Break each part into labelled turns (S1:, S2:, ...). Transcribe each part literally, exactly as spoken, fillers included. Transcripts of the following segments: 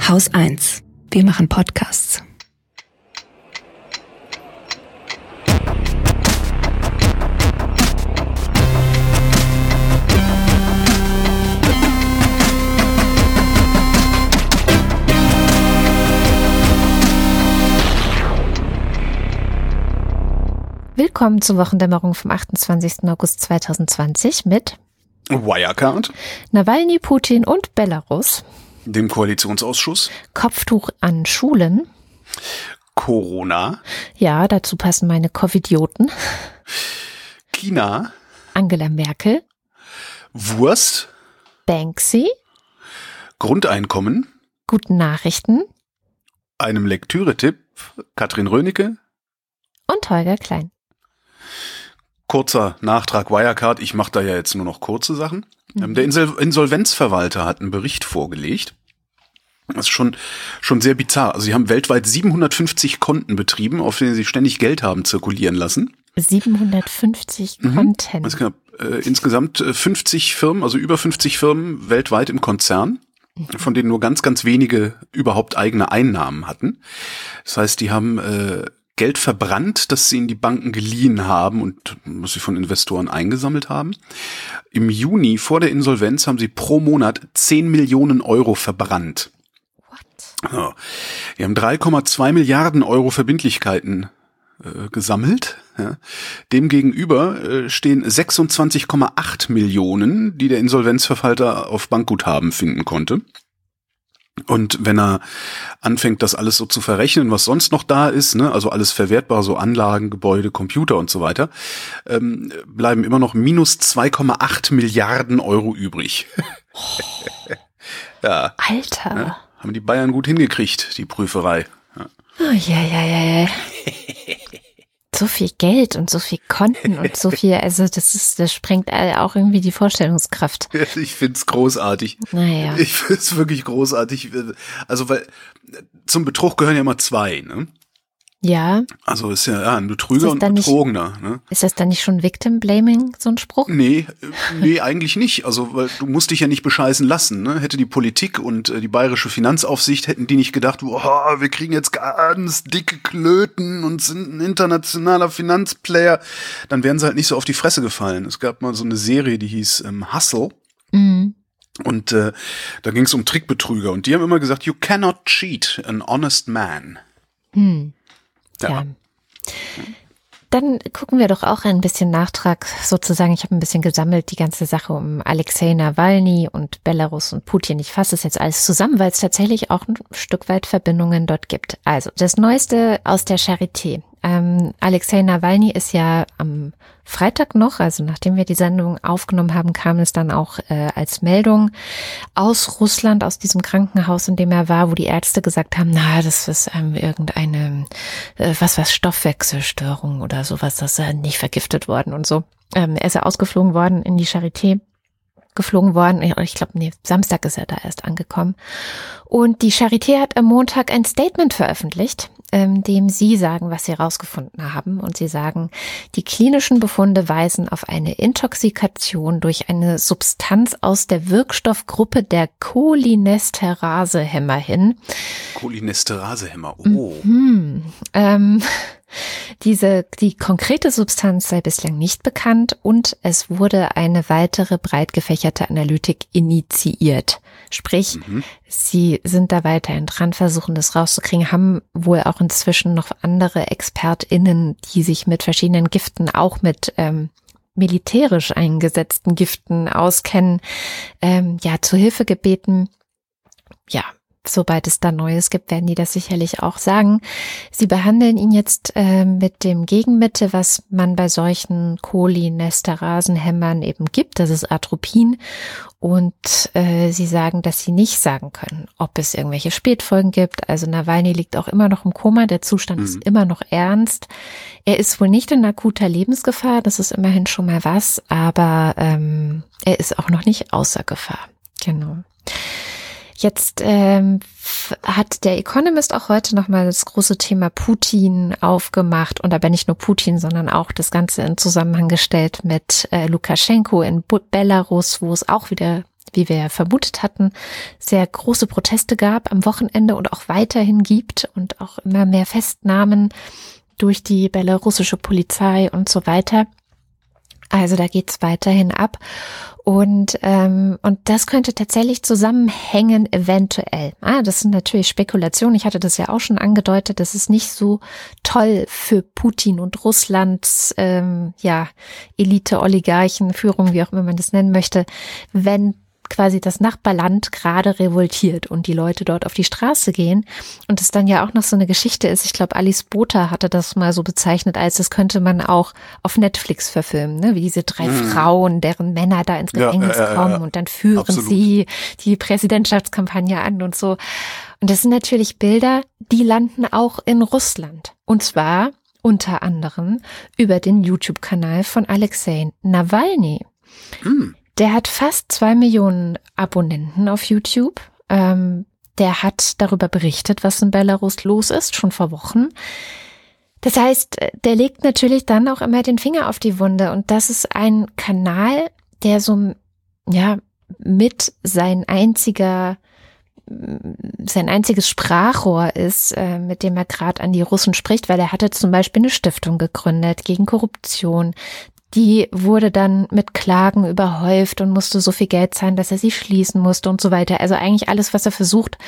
S1: Haus eins. Wir machen Podcasts.
S2: Willkommen zur Wochendämmerung vom achtundzwanzigsten August zweitausendzwanzig mit
S3: Wirecard,
S2: Nawalny, Putin und Belarus,
S3: dem Koalitionsausschuss,
S2: Kopftuch an Schulen,
S3: Corona,
S2: ja, dazu passen meine Covidioten,
S3: China,
S2: Angela Merkel,
S3: Wurst,
S2: Banksy,
S3: Grundeinkommen,
S2: guten Nachrichten
S3: einem Lektüretipp, Katrin Rönecke
S2: und Holger Klein.
S3: Kurzer Nachtrag Wirecard, ich mache da ja jetzt nur noch kurze Sachen. Mhm. Der Insol- Insolvenzverwalter hat einen Bericht vorgelegt. Das ist schon schon sehr bizarr. Also sie haben weltweit siebenhundertfünfzig Konten betrieben, auf denen sie ständig Geld haben zirkulieren lassen.
S2: siebenhundertfünfzig
S3: Mhm.
S2: Konten.
S3: Also knapp, äh, insgesamt fünfzig Firmen, also über fünfzig Firmen weltweit im Konzern, mhm. von denen nur ganz, ganz wenige überhaupt eigene Einnahmen hatten. Das heißt, die haben äh, Geld verbrannt, das sie in die Banken geliehen haben und was sie von Investoren eingesammelt haben. Im Juni vor der Insolvenz haben sie pro Monat zehn Millionen Euro verbrannt.
S2: What?
S3: Ja. Die haben drei Komma zwei Milliarden Euro Verbindlichkeiten äh, gesammelt. Ja. Demgegenüber äh, stehen sechsundzwanzig Komma acht Millionen, die der Insolvenzverwalter auf Bankguthaben finden konnte. Und wenn er anfängt, das alles so zu verrechnen, was sonst noch da ist, ne, also alles verwertbar, so Anlagen, Gebäude, Computer und so weiter, ähm, bleiben immer noch minus zwei Komma acht Milliarden Euro übrig.
S2: Oh.
S3: Ja.
S2: Alter.
S3: Ja, haben die Bayern gut hingekriegt, die Prüferei. Ja.
S2: Oh, ja, ja, ja, ja. So viel Geld und so viel Konten und so viel, also das ist, das sprengt auch irgendwie die Vorstellungskraft.
S3: Ich find's großartig.
S2: Naja.
S3: Ich find's wirklich großartig. Also, weil zum Betrug gehören ja immer zwei, ne?
S2: Ja.
S3: Also ist ja, ja ein Betrüger und ein Betrogener.
S2: Nicht,
S3: ne?
S2: Ist das dann nicht schon Victim Blaming, so ein Spruch?
S3: Nee, nee, eigentlich nicht. Also, weil du musst dich ja nicht bescheißen lassen. Ne? Hätte die Politik und äh, die bayerische Finanzaufsicht, hätten die nicht gedacht, boah, wir kriegen jetzt ganz dicke Klöten und sind ein internationaler Finanzplayer, dann wären sie halt nicht so auf die Fresse gefallen. Es gab mal so eine Serie, die hieß ähm, Hustle.
S2: Mhm. Und
S3: äh, da ging es um Trickbetrüger. Und die haben immer gesagt, you cannot cheat an honest man.
S2: Mhm. Ja.
S3: Ja.
S2: Dann gucken wir doch auch ein bisschen Nachtrag sozusagen. Ich habe ein bisschen gesammelt, die ganze Sache um Alexei Nawalny und Belarus und Putin. Ich fasse es jetzt alles zusammen, weil es tatsächlich auch ein Stück weit Verbindungen dort gibt. Also das Neueste aus der Charité. Ähm, Alexei Nawalny ist ja am Freitag noch, also nachdem wir die Sendung aufgenommen haben, kam es dann auch äh, als Meldung aus Russland, aus diesem Krankenhaus, in dem er war, wo die Ärzte gesagt haben, na, das ist ähm, irgendeine, äh, was was Stoffwechselstörung oder sowas, das ist nicht vergiftet worden und so. Ähm, er ist ja ausgeflogen worden in die Charité. geflogen worden. Ich glaube, nee, Samstag ist er da erst angekommen. Und die Charité hat am Montag ein Statement veröffentlicht, ähm, dem sie sagen, was sie herausgefunden haben. Und sie sagen, die klinischen Befunde weisen auf eine Intoxikation durch eine Substanz aus der Wirkstoffgruppe der Cholinesterasehemmer hin.
S3: Cholinesterasehemmer, oh.
S2: Mhm. Ähm, Diese, die konkrete Substanz sei bislang nicht bekannt und es wurde eine weitere breit gefächerte Analytik initiiert. Sprich, mhm. sie sind da weiterhin dran, versuchen das rauszukriegen, haben wohl auch inzwischen noch andere ExpertInnen, die sich mit verschiedenen Giften, auch mit ähm, militärisch eingesetzten Giften auskennen, ähm, ja, zu Hilfe gebeten. Ja. Sobald es da Neues gibt, werden die das sicherlich auch sagen. Sie behandeln ihn jetzt äh, mit dem Gegenmittel, was man bei solchen Cholinesterasenhemmern eben gibt. Das ist Atropin. Und äh, sie sagen, dass sie nicht sagen können, ob es irgendwelche Spätfolgen gibt. Also Nawalny liegt auch immer noch im Koma. Der Zustand mhm. ist immer noch ernst. Er ist wohl nicht in akuter Lebensgefahr. Das ist immerhin schon mal was. Aber ähm, er ist auch noch nicht außer Gefahr. Genau. Jetzt ähm, hat der Economist auch heute nochmal das große Thema Putin aufgemacht und aber nicht nur Putin, sondern auch das Ganze in Zusammenhang gestellt mit äh, Lukaschenko in Belarus, wo es auch wieder wie wir ja vermutet hatten, sehr große Proteste gab am Wochenende und auch weiterhin gibt und auch immer mehr Festnahmen durch die belarussische Polizei und so weiter. Also da geht's weiterhin ab. Und ähm, und das könnte tatsächlich zusammenhängen, eventuell. Ah, das sind natürlich Spekulationen. Ich hatte das ja auch schon angedeutet. Das ist nicht so toll für Putin und Russlands ähm, ja Elite, Oligarchen, Führung, wie auch immer man das nennen möchte, wenn quasi das Nachbarland gerade revoltiert und die Leute dort auf die Straße gehen und es dann ja auch noch so eine Geschichte ist. Ich glaube, Alice Botha hatte das mal so bezeichnet, als das könnte man auch auf Netflix verfilmen, ne? Wie diese drei mhm. Frauen, deren Männer da ins Gefängnis ja, äh, kommen äh, und dann führen absolut. sie die Präsidentschaftskampagne an und so. Und das sind natürlich Bilder, die landen auch in Russland. Und zwar unter anderem über den YouTube-Kanal von Alexei Nawalny. Mhm. Der hat fast zwei Millionen Abonnenten auf YouTube. Ähm, der hat darüber berichtet, was in Belarus los ist, schon vor Wochen. Das heißt, der legt natürlich dann auch immer den Finger auf die Wunde. Und das ist ein Kanal, der so, ja, mit sein einziger, sein einziges Sprachrohr ist, äh, mit dem er gerade an die Russen spricht, weil er hatte zum Beispiel eine Stiftung gegründet gegen Korruption. Die wurde dann mit Klagen überhäuft und musste so viel Geld zahlen, dass er sie schließen musste und so weiter. Also eigentlich alles, was er versucht,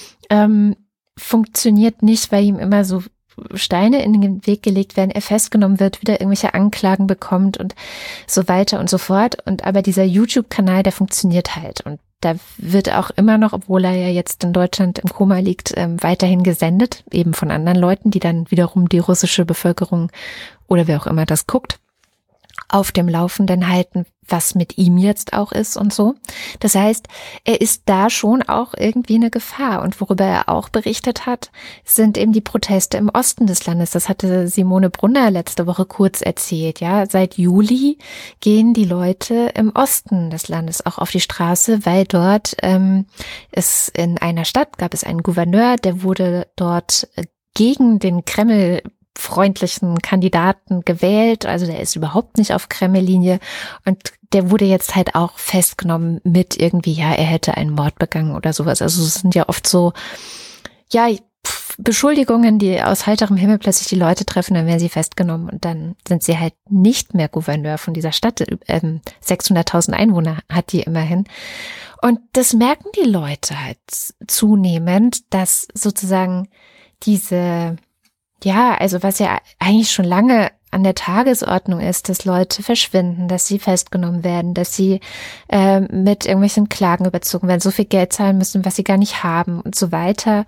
S2: ähm, funktioniert nicht, weil ihm immer so Steine in den Weg gelegt werden, er festgenommen wird, wieder irgendwelche Anklagen bekommt und so weiter und so fort. Und aber dieser YouTube-Kanal, der funktioniert halt. Und da wird auch immer noch, obwohl er ja jetzt in Deutschland im Koma liegt, ähm, weiterhin gesendet, eben von anderen Leuten, die dann wiederum die russische Bevölkerung oder wer auch immer das guckt, auf dem Laufenden halten, was mit ihm jetzt auch ist und so. Das heißt, er ist da schon auch irgendwie eine Gefahr. Und worüber er auch berichtet hat, sind eben die Proteste im Osten des Landes. Das hatte Simone Brunner letzte Woche kurz erzählt. Ja, seit Juli gehen die Leute im Osten des Landes auch auf die Straße, weil dort ähm, es in einer Stadt gab es einen Gouverneur, der wurde dort gegen den Kreml freundlichen Kandidaten gewählt, also der ist überhaupt nicht auf Kreml-Linie und der wurde jetzt halt auch festgenommen mit irgendwie, ja, er hätte einen Mord begangen oder sowas. Also es sind ja oft so, ja, Beschuldigungen, die aus heiterem Himmel plötzlich die Leute treffen, dann werden sie festgenommen und dann sind sie halt nicht mehr Gouverneur von dieser Stadt. Ähm, sechshunderttausend Einwohner hat die immerhin. Und das merken die Leute halt zunehmend, dass sozusagen diese Ja, also was ja eigentlich schon lange an der Tagesordnung ist, dass Leute verschwinden, dass sie festgenommen werden, dass sie äh, mit irgendwelchen Klagen überzogen werden, so viel Geld zahlen müssen, was sie gar nicht haben und so weiter,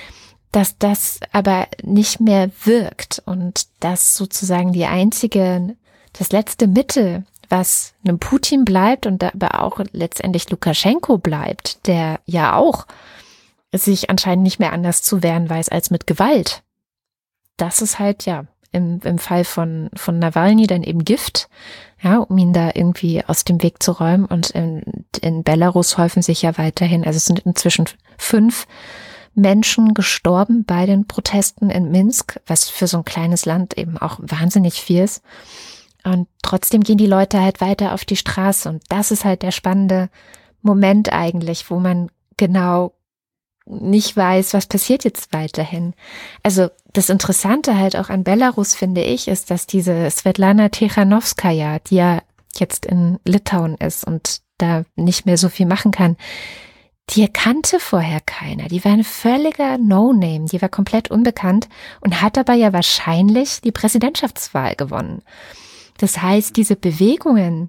S2: dass das aber nicht mehr wirkt und dass sozusagen die einzige, das letzte Mittel, was einem Putin bleibt und aber auch letztendlich Lukaschenko bleibt, der ja auch sich anscheinend nicht mehr anders zu wehren weiß als mit Gewalt. Das ist halt, ja, im, im Fall von, von Nawalny dann eben Gift, ja, um ihn da irgendwie aus dem Weg zu räumen. Und in, in Belarus häufen sich ja weiterhin, also es sind inzwischen fünf Menschen gestorben bei den Protesten in Minsk, was für so ein kleines Land eben auch wahnsinnig viel ist. Und trotzdem gehen die Leute halt weiter auf die Straße. Und das ist halt der spannende Moment eigentlich, wo man genau nicht weiß, was passiert jetzt weiterhin. Also das Interessante halt auch an Belarus, finde ich, ist, dass diese Svetlana Tikhanovskaja, die ja jetzt in Litauen ist und da nicht mehr so viel machen kann, die kannte vorher keiner. Die war ein völliger No-Name, die war komplett unbekannt und hat aber ja wahrscheinlich die Präsidentschaftswahl gewonnen. Das heißt, diese Bewegungen,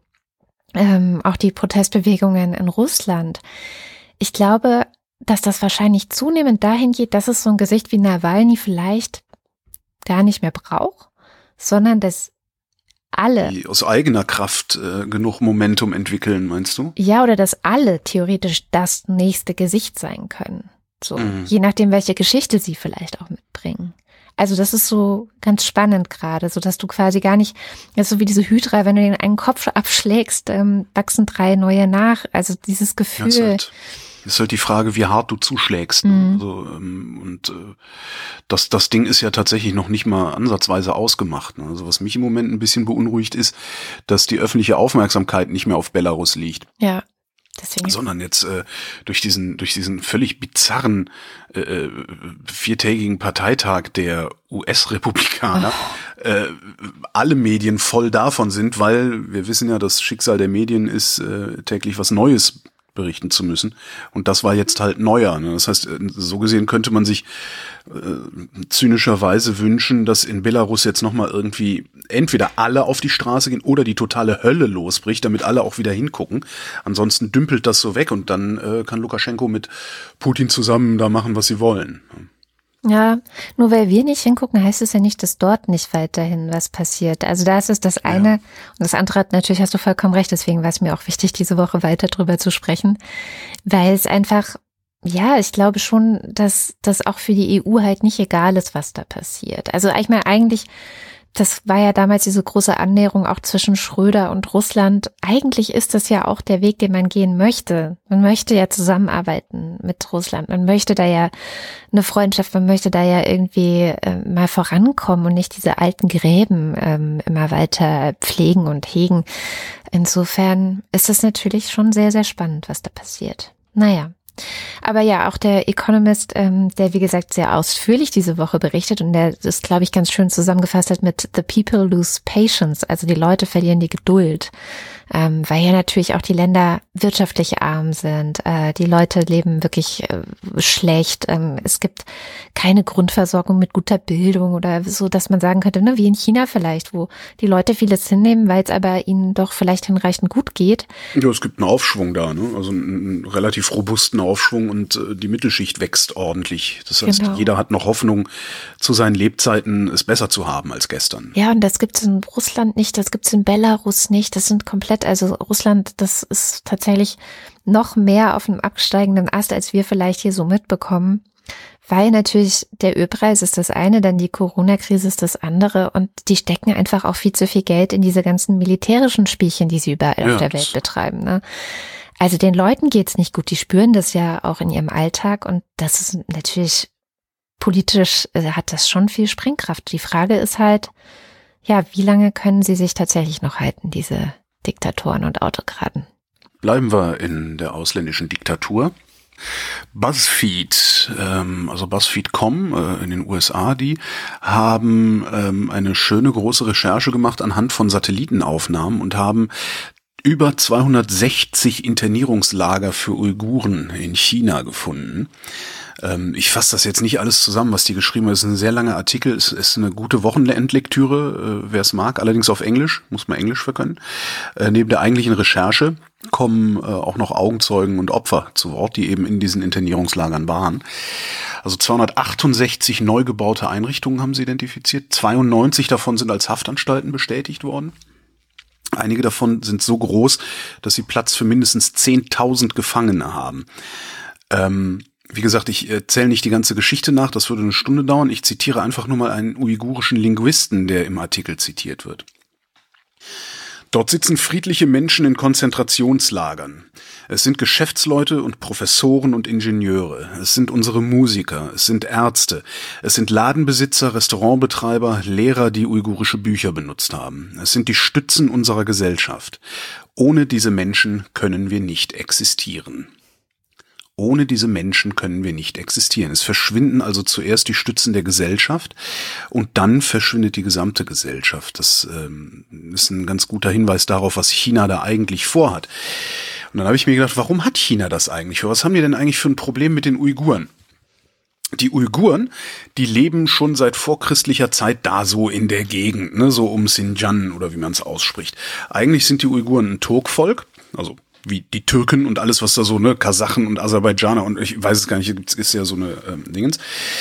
S2: ähm, auch die Protestbewegungen in Russland, ich glaube, dass das wahrscheinlich zunehmend dahin geht, dass es so ein Gesicht wie Nawalny vielleicht gar nicht mehr braucht, sondern dass alle
S3: die aus eigener Kraft äh, genug Momentum entwickeln, meinst du?
S2: Ja, oder dass alle theoretisch das nächste Gesicht sein können. So, mhm. Je nachdem, welche Geschichte sie vielleicht auch mitbringen. Also das ist so ganz spannend gerade, so dass du quasi gar nicht, das ist so wie diese Hydra, wenn du den einen Kopf abschlägst, ähm, wachsen drei neue nach. Also dieses Gefühl.
S3: Ja, ist, halt, ist halt die Frage, wie hart du zuschlägst. Mhm. Also, ähm, und äh, das, das Ding ist ja tatsächlich noch nicht mal ansatzweise ausgemacht. Ne? Also was mich im Moment ein bisschen beunruhigt ist, dass die öffentliche Aufmerksamkeit nicht mehr auf Belarus liegt.
S2: Ja. Deswegen.
S3: Sondern jetzt äh, durch diesen durch diesen völlig bizarren äh, viertägigen Parteitag der U S-Republikaner oh. äh, alle Medien voll davon sind, weil wir wissen ja, das Schicksal der Medien ist, äh, täglich was Neues berichten zu müssen. Und das war jetzt halt neuer. Ne? Das heißt, so gesehen könnte man sich äh, zynischerweise wünschen, dass in Belarus jetzt nochmal irgendwie entweder alle auf die Straße gehen oder die totale Hölle losbricht, damit alle auch wieder hingucken. Ansonsten dümpelt das so weg und dann äh, kann Lukaschenko mit Putin zusammen da machen, was sie wollen.
S2: Ja, nur weil wir nicht hingucken, heißt es ja nicht, dass dort nicht weiterhin was passiert. Also da ist es das eine. Ja. Und das andere hat, natürlich hast du vollkommen recht, deswegen war es mir auch wichtig, diese Woche weiter drüber zu sprechen, weil es einfach, ja, ich glaube schon, dass das auch für die E U halt nicht egal ist, was da passiert. Also ich meine, eigentlich, das war ja damals diese große Annäherung auch zwischen Schröder und Russland. Eigentlich ist das ja auch der Weg, den man gehen möchte. Man möchte ja zusammenarbeiten mit Russland. Man möchte da ja eine Freundschaft, man möchte da ja irgendwie äh, mal vorankommen und nicht diese alten Gräben ähm, immer weiter pflegen und hegen. Insofern ist es natürlich schon sehr, sehr spannend, was da passiert. Naja. Aber ja, auch der Economist, ähm, der wie gesagt sehr ausführlich diese Woche berichtet und der das, glaube ich, ganz schön zusammengefasst hat mit "The people lose patience", also die Leute verlieren die Geduld, ähm, weil ja natürlich auch die Länder wirtschaftlich arm sind, äh, die Leute leben wirklich äh, schlecht, ähm, es gibt keine Grundversorgung mit guter Bildung oder so, dass man sagen könnte, ne, wie in China vielleicht, wo die Leute vieles hinnehmen, weil es aber ihnen doch vielleicht hinreichend gut geht.
S3: Ja, es gibt einen Aufschwung da, ne? Also einen, einen relativ robusten Aufschwung und äh, die Mittelschicht wächst ordentlich. Das heißt, genau. Jeder hat noch Hoffnung, zu seinen Lebzeiten es besser zu haben als gestern.
S2: Ja, und das gibt es in Russland nicht, das gibt es in Belarus nicht. Das sind komplett, also Russland, das ist tatsächlich noch mehr auf einem absteigenden Ast, als wir vielleicht hier so mitbekommen. Weil natürlich der Ölpreis ist das eine, dann die Corona-Krise ist das andere und die stecken einfach auch viel zu viel Geld in diese ganzen militärischen Spielchen, die sie überall ja, auf der Welt betreiben, ne? Also den Leuten geht's nicht gut, die spüren das ja auch in ihrem Alltag und das ist natürlich politisch, äh, hat das schon viel Sprengkraft. Die Frage ist halt, ja, wie lange können sie sich tatsächlich noch halten, diese Diktatoren und Autokraten?
S3: Bleiben wir in der ausländischen Diktatur. BuzzFeed, ähm, also BuzzFeed Punkt com äh, in den U S A, die haben ähm, eine schöne große Recherche gemacht anhand von Satellitenaufnahmen und haben über zweihundertsechzig Internierungslager für Uiguren in China gefunden. Ähm, ich fasse das jetzt nicht alles zusammen, was die geschrieben haben. Es ist ein sehr langer Artikel, es ist eine gute Wochenendlektüre, äh, wer es mag, allerdings auf Englisch, muss man Englisch für können. Äh, neben der eigentlichen Recherche kommen äh, auch noch Augenzeugen und Opfer zu Wort, die eben in diesen Internierungslagern waren. Also zweihundertachtundsechzig neu gebaute Einrichtungen haben sie identifiziert, zweiundneunzig davon sind als Haftanstalten bestätigt worden. Einige davon sind so groß, dass sie Platz für mindestens zehntausend Gefangene haben. Ähm, wie gesagt, ich erzähle nicht die ganze Geschichte nach, das würde eine Stunde dauern. Ich zitiere einfach nur mal einen uigurischen Linguisten, der im Artikel zitiert wird. Dort sitzen friedliche Menschen in Konzentrationslagern. Es sind Geschäftsleute und Professoren und Ingenieure. Es sind unsere Musiker. Es sind Ärzte. Es sind Ladenbesitzer, Restaurantbetreiber, Lehrer, die uigurische Bücher benutzt haben. Es sind die Stützen unserer Gesellschaft. Ohne diese Menschen können wir nicht existieren. Ohne diese Menschen können wir nicht existieren. Es verschwinden also zuerst die Stützen der Gesellschaft und dann verschwindet die gesamte Gesellschaft. Das ähm, ist ein ganz guter Hinweis darauf, was China da eigentlich vorhat. Und dann habe ich mir gedacht, warum hat China das eigentlich? Für was haben die denn eigentlich für ein Problem mit den Uiguren? Die Uiguren, die leben schon seit vorchristlicher Zeit da so in der Gegend, ne, so um Xinjiang oder wie man es ausspricht. Eigentlich sind die Uiguren ein Turkvolk, also wie die Türken und alles, was da so, ne, Kasachen und Aserbaidschaner und ich weiß es gar nicht, ist ja so eine ähm, Dingens.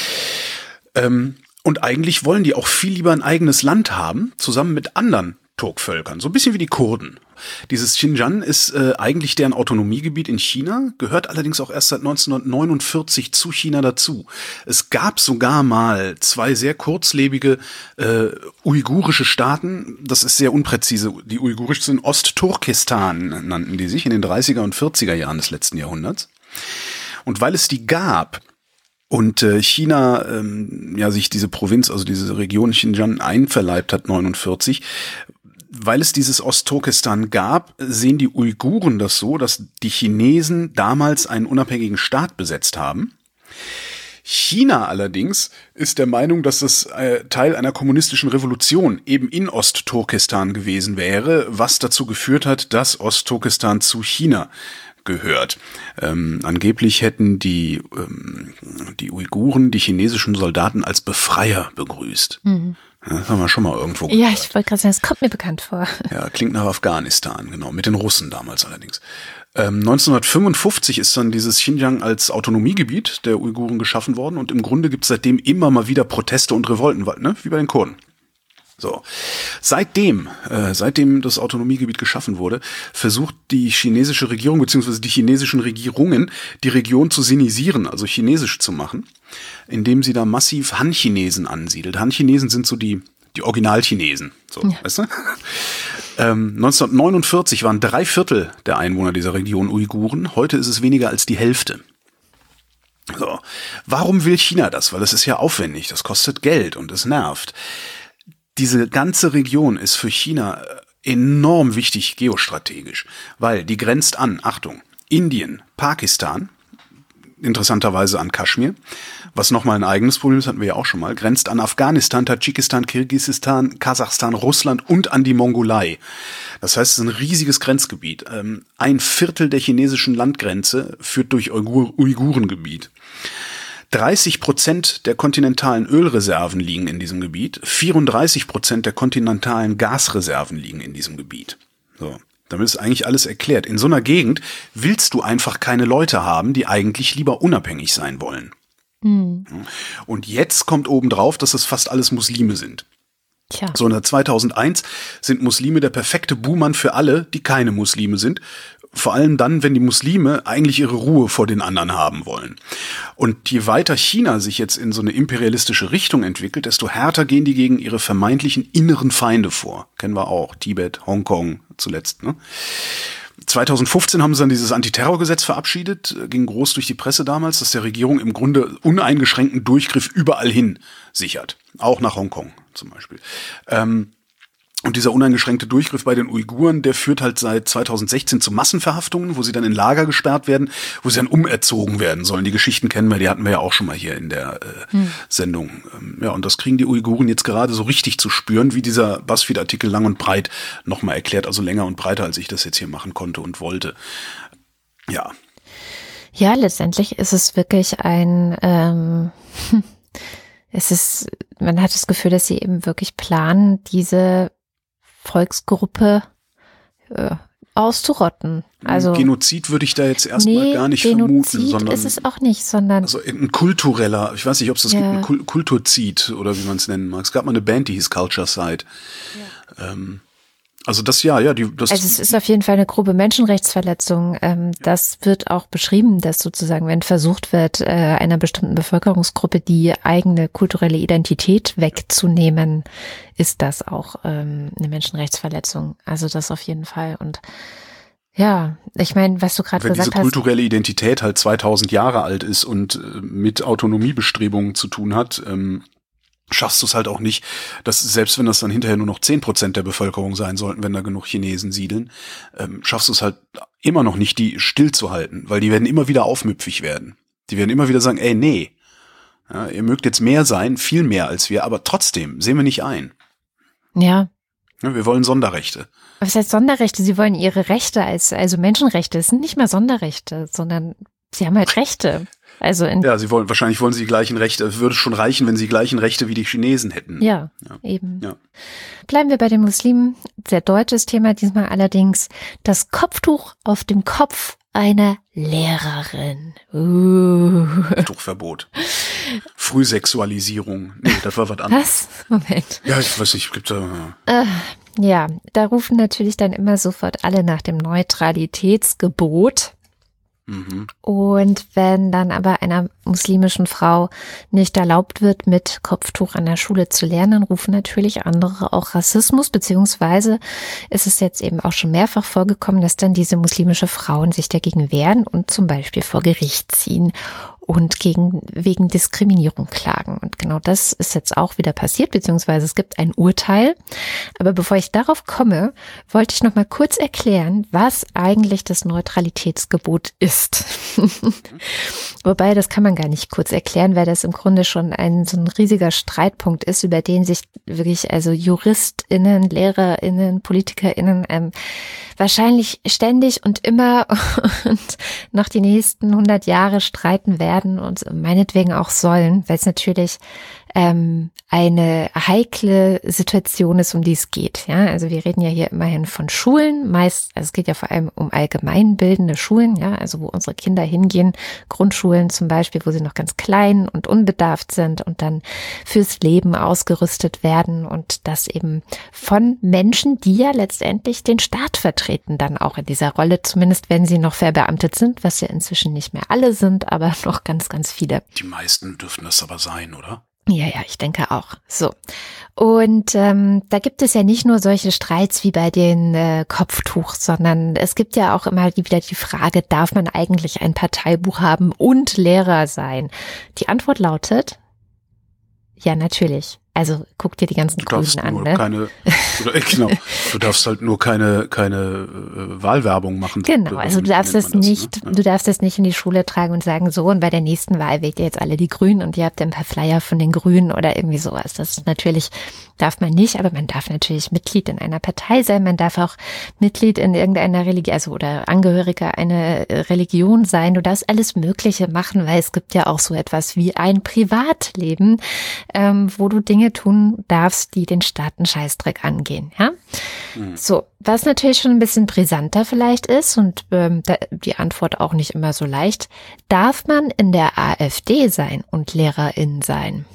S3: Ähm, und eigentlich wollen die auch viel lieber ein eigenes Land haben, zusammen mit anderen Turkvölkern, so ein bisschen wie die Kurden. Dieses Xinjiang ist äh, eigentlich deren Autonomiegebiet in China, gehört allerdings auch erst seit neunzehnhundertneunundvierzig zu China dazu. Es gab sogar mal zwei sehr kurzlebige äh, uigurische Staaten, das ist sehr unpräzise, die uigurisch sind, Ostturkestan nannten die sich in den dreißiger und vierziger Jahren des letzten Jahrhunderts. Und weil es die gab, und äh, China ähm, ja sich diese Provinz, also diese Region Xinjiang einverleibt hat neunundvierzig, weil es dieses Ostturkestan gab, sehen die Uiguren das so, dass die Chinesen damals einen unabhängigen Staat besetzt haben. China allerdings ist der Meinung, dass das äh, Teil einer kommunistischen Revolution eben in Ostturkestan gewesen wäre, was dazu geführt hat, dass Ostturkestan zu China gehört. Ähm, angeblich hätten die, ähm, die Uiguren die chinesischen Soldaten als Befreier begrüßt. Mhm. Das haben wir schon mal irgendwo gehört.
S2: Ja, ich wollte gerade sagen, das kommt mir bekannt vor.
S3: Ja, klingt nach Afghanistan, genau, mit den Russen damals allerdings. Ähm, neunzehnhundertfünfundfünfzig ist dann dieses Xinjiang als Autonomiegebiet der Uiguren geschaffen worden und im Grunde gibt es seitdem immer mal wieder Proteste und Revolten, ne? Wie bei den Kurden. So, seitdem, äh, seitdem das Autonomiegebiet geschaffen wurde, versucht die chinesische Regierung bzw. die chinesischen Regierungen, die Region zu sinisieren, also chinesisch zu machen, indem sie da massiv Han-Chinesen ansiedelt. Han-Chinesen sind so die die Original-Chinesen, so, ja. Weißt du? Ähm, neunzehnhundertneunundvierzig waren drei Viertel der Einwohner dieser Region Uiguren. Heute ist es weniger als die Hälfte. So, warum will China das? Weil das ist ja aufwendig, das kostet Geld und es nervt. Diese ganze Region ist für China enorm wichtig geostrategisch, weil die grenzt an, Achtung, Indien, Pakistan, interessanterweise an Kaschmir, was nochmal ein eigenes Problem ist, hatten wir ja auch schon mal, grenzt an Afghanistan, Tadschikistan, Kirgisistan, Kasachstan, Russland und an die Mongolei. Das heißt, es ist ein riesiges Grenzgebiet. Ein Viertel der chinesischen Landgrenze führt durch Uigurengebiet. dreißig Prozent der kontinentalen Ölreserven liegen in diesem Gebiet, vierunddreißig Prozent der kontinentalen Gasreserven liegen in diesem Gebiet. So, damit ist eigentlich alles erklärt. In so einer Gegend willst du einfach keine Leute haben, die eigentlich lieber unabhängig sein wollen. Mhm. Und jetzt kommt obendrauf, dass es fast alles Muslime sind. Tja. So, in zweitausendeins sind Muslime der perfekte Buhmann für alle, die keine Muslime sind. Vor allem dann, wenn die Muslime eigentlich ihre Ruhe vor den anderen haben wollen. Und je weiter China sich jetzt in so eine imperialistische Richtung entwickelt, desto härter gehen die gegen ihre vermeintlichen inneren Feinde vor. Kennen wir auch, Tibet, Hongkong zuletzt. Ne? zweitausendfünfzehn haben sie dann dieses Antiterrorgesetz verabschiedet, ging groß durch die Presse damals, das der Regierung im Grunde uneingeschränkten Durchgriff überall hin sichert. Auch nach Hongkong zum Beispiel. Ähm, Und dieser uneingeschränkte Durchgriff bei den Uiguren, der führt halt seit zweitausendsechzehn zu Massenverhaftungen, wo sie dann in Lager gesperrt werden, wo sie dann umerzogen werden sollen. Die Geschichten kennen wir, die hatten wir ja auch schon mal hier in der äh, hm. Sendung. Ähm, ja, und das kriegen die Uiguren jetzt gerade so richtig zu spüren, wie dieser BuzzFeed-Artikel lang und breit nochmal erklärt, also länger und breiter, als ich das jetzt hier machen konnte und wollte. Ja.
S2: Ja, letztendlich ist es wirklich ein, ähm, es ist, man hat das Gefühl, dass sie eben wirklich planen, diese Volksgruppe äh, auszurotten. Also
S3: Genozid würde ich da jetzt erstmal
S2: nee,
S3: gar nicht
S2: Genozid
S3: vermuten, sondern
S2: ist es auch nicht, sondern
S3: also ein kultureller, ich weiß nicht, ob es das
S2: ja.
S3: gibt, ein Kul- Kulturzid oder wie man es nennen mag. Es gab mal eine Band, die hieß Culture Side. Ja. Ähm, also das ja, ja, die das.
S2: Also es ist auf jeden Fall eine grobe Menschenrechtsverletzung. Ähm, ja. Das wird auch beschrieben, dass sozusagen, wenn versucht wird, äh, einer bestimmten Bevölkerungsgruppe die eigene kulturelle Identität wegzunehmen, ist das auch ähm, eine Menschenrechtsverletzung. Also das auf jeden Fall. Und ja, ich meine, was du gerade gesagt hast.
S3: Wenn diese kulturelle Identität halt zweitausend Jahre alt ist und äh, mit Autonomiebestrebungen zu tun hat, ähm, schaffst du es halt auch nicht, dass selbst wenn das dann hinterher nur noch zehn Prozent der Bevölkerung sein sollten, wenn da genug Chinesen siedeln, ähm, schaffst du es halt immer noch nicht, die stillzuhalten, weil die werden immer wieder aufmüpfig werden. Die werden immer wieder sagen, ey, nee, ja, ihr mögt jetzt mehr sein, viel mehr als wir, aber trotzdem sehen wir nicht ein.
S2: Ja.
S3: Ja, wir wollen Sonderrechte.
S2: Was heißt Sonderrechte? Sie wollen ihre Rechte als, also Menschenrechte. Es sind nicht mehr Sonderrechte, sondern sie haben halt Rechte. Also in
S3: ja, sie wollen, wahrscheinlich wollen sie die gleichen Rechte. Es würde schon reichen, wenn sie die gleichen Rechte wie die Chinesen hätten.
S2: Ja, ja. eben. Ja. Bleiben wir bei den Muslimen. Sehr deutsches Thema diesmal allerdings. Das Kopftuch auf dem Kopf einer Lehrerin. Uh.
S3: Kopftuchverbot. Frühsexualisierung. Nee, das war was anderes.
S2: Was? Moment.
S3: Ja, ich weiß nicht, gibt da.
S2: Äh, ja, da rufen natürlich dann immer sofort alle nach dem Neutralitätsgebot. Mhm. Und wenn dann aber einer muslimischen Frau nicht erlaubt wird, mit Kopftuch an der Schule zu lernen, dann rufen natürlich andere auch Rassismus, beziehungsweise ist es jetzt eben auch schon mehrfach vorgekommen, dass dann diese muslimische Frauen sich dagegen wehren und zum Beispiel vor Gericht ziehen und gegen wegen Diskriminierung klagen. Und genau das ist jetzt auch wieder passiert, beziehungsweise es gibt ein Urteil. Aber bevor ich darauf komme, wollte ich noch mal kurz erklären, was eigentlich das Neutralitätsgebot ist. Wobei, das kann man gar nicht kurz erklären, weil das im Grunde schon ein so ein riesiger Streitpunkt ist, über den sich wirklich also JuristInnen, LehrerInnen, PolitikerInnen ähm, wahrscheinlich ständig und immer und noch die nächsten hundert Jahre streiten werden und meinetwegen auch sollen, weil es natürlich ähm, eine heikle Situation ist, um die es geht. Ja, also wir reden ja hier immerhin von Schulen, meist, also es geht ja vor allem um allgemeinbildende Schulen, ja, also wo unsere Kinder hingehen, Grundschulen zum Beispiel, wo sie noch ganz klein und unbedarft sind und dann fürs Leben ausgerüstet werden und das eben von Menschen, die ja letztendlich den Staat vertreten, dann auch in dieser Rolle, zumindest wenn sie noch verbeamtet sind, was ja inzwischen nicht mehr alle sind, aber noch ganz, ganz viele.
S3: Die meisten dürften das aber sein, oder?
S2: Ja, ja, ich denke auch. So. Und ähm, da gibt es ja nicht nur solche Streits wie bei den äh, Kopftuch, sondern es gibt ja auch immer wieder die Frage, darf man eigentlich ein Parteibuch haben und Lehrer sein? Die Antwort lautet, ja, natürlich. Also guck dir die ganzen
S3: du darfst
S2: Grünen
S3: nur
S2: an, ne?
S3: Keine, oder, genau, du darfst halt nur keine keine äh, Wahlwerbung machen.
S2: Genau, also du darfst das nicht,
S3: ne?
S2: du darfst das nicht in die Schule tragen und sagen, so, und bei der nächsten Wahl wählt ihr jetzt alle die Grünen und ihr habt ein paar Flyer von den Grünen oder irgendwie sowas. Das ist natürlich, darf man nicht, aber man darf natürlich Mitglied in einer Partei sein, man darf auch Mitglied in irgendeiner Religion, also oder Angehöriger einer Religion sein. Du darfst alles Mögliche machen, weil es gibt ja auch so etwas wie ein Privatleben, ähm, wo du Dinge tun darfst, die den Staaten Scheißdreck angehen, ja. Mhm. So, was natürlich schon ein bisschen brisanter vielleicht ist und ähm, da, die Antwort auch nicht immer so leicht, darf man in der AfD sein und Lehrerin sein?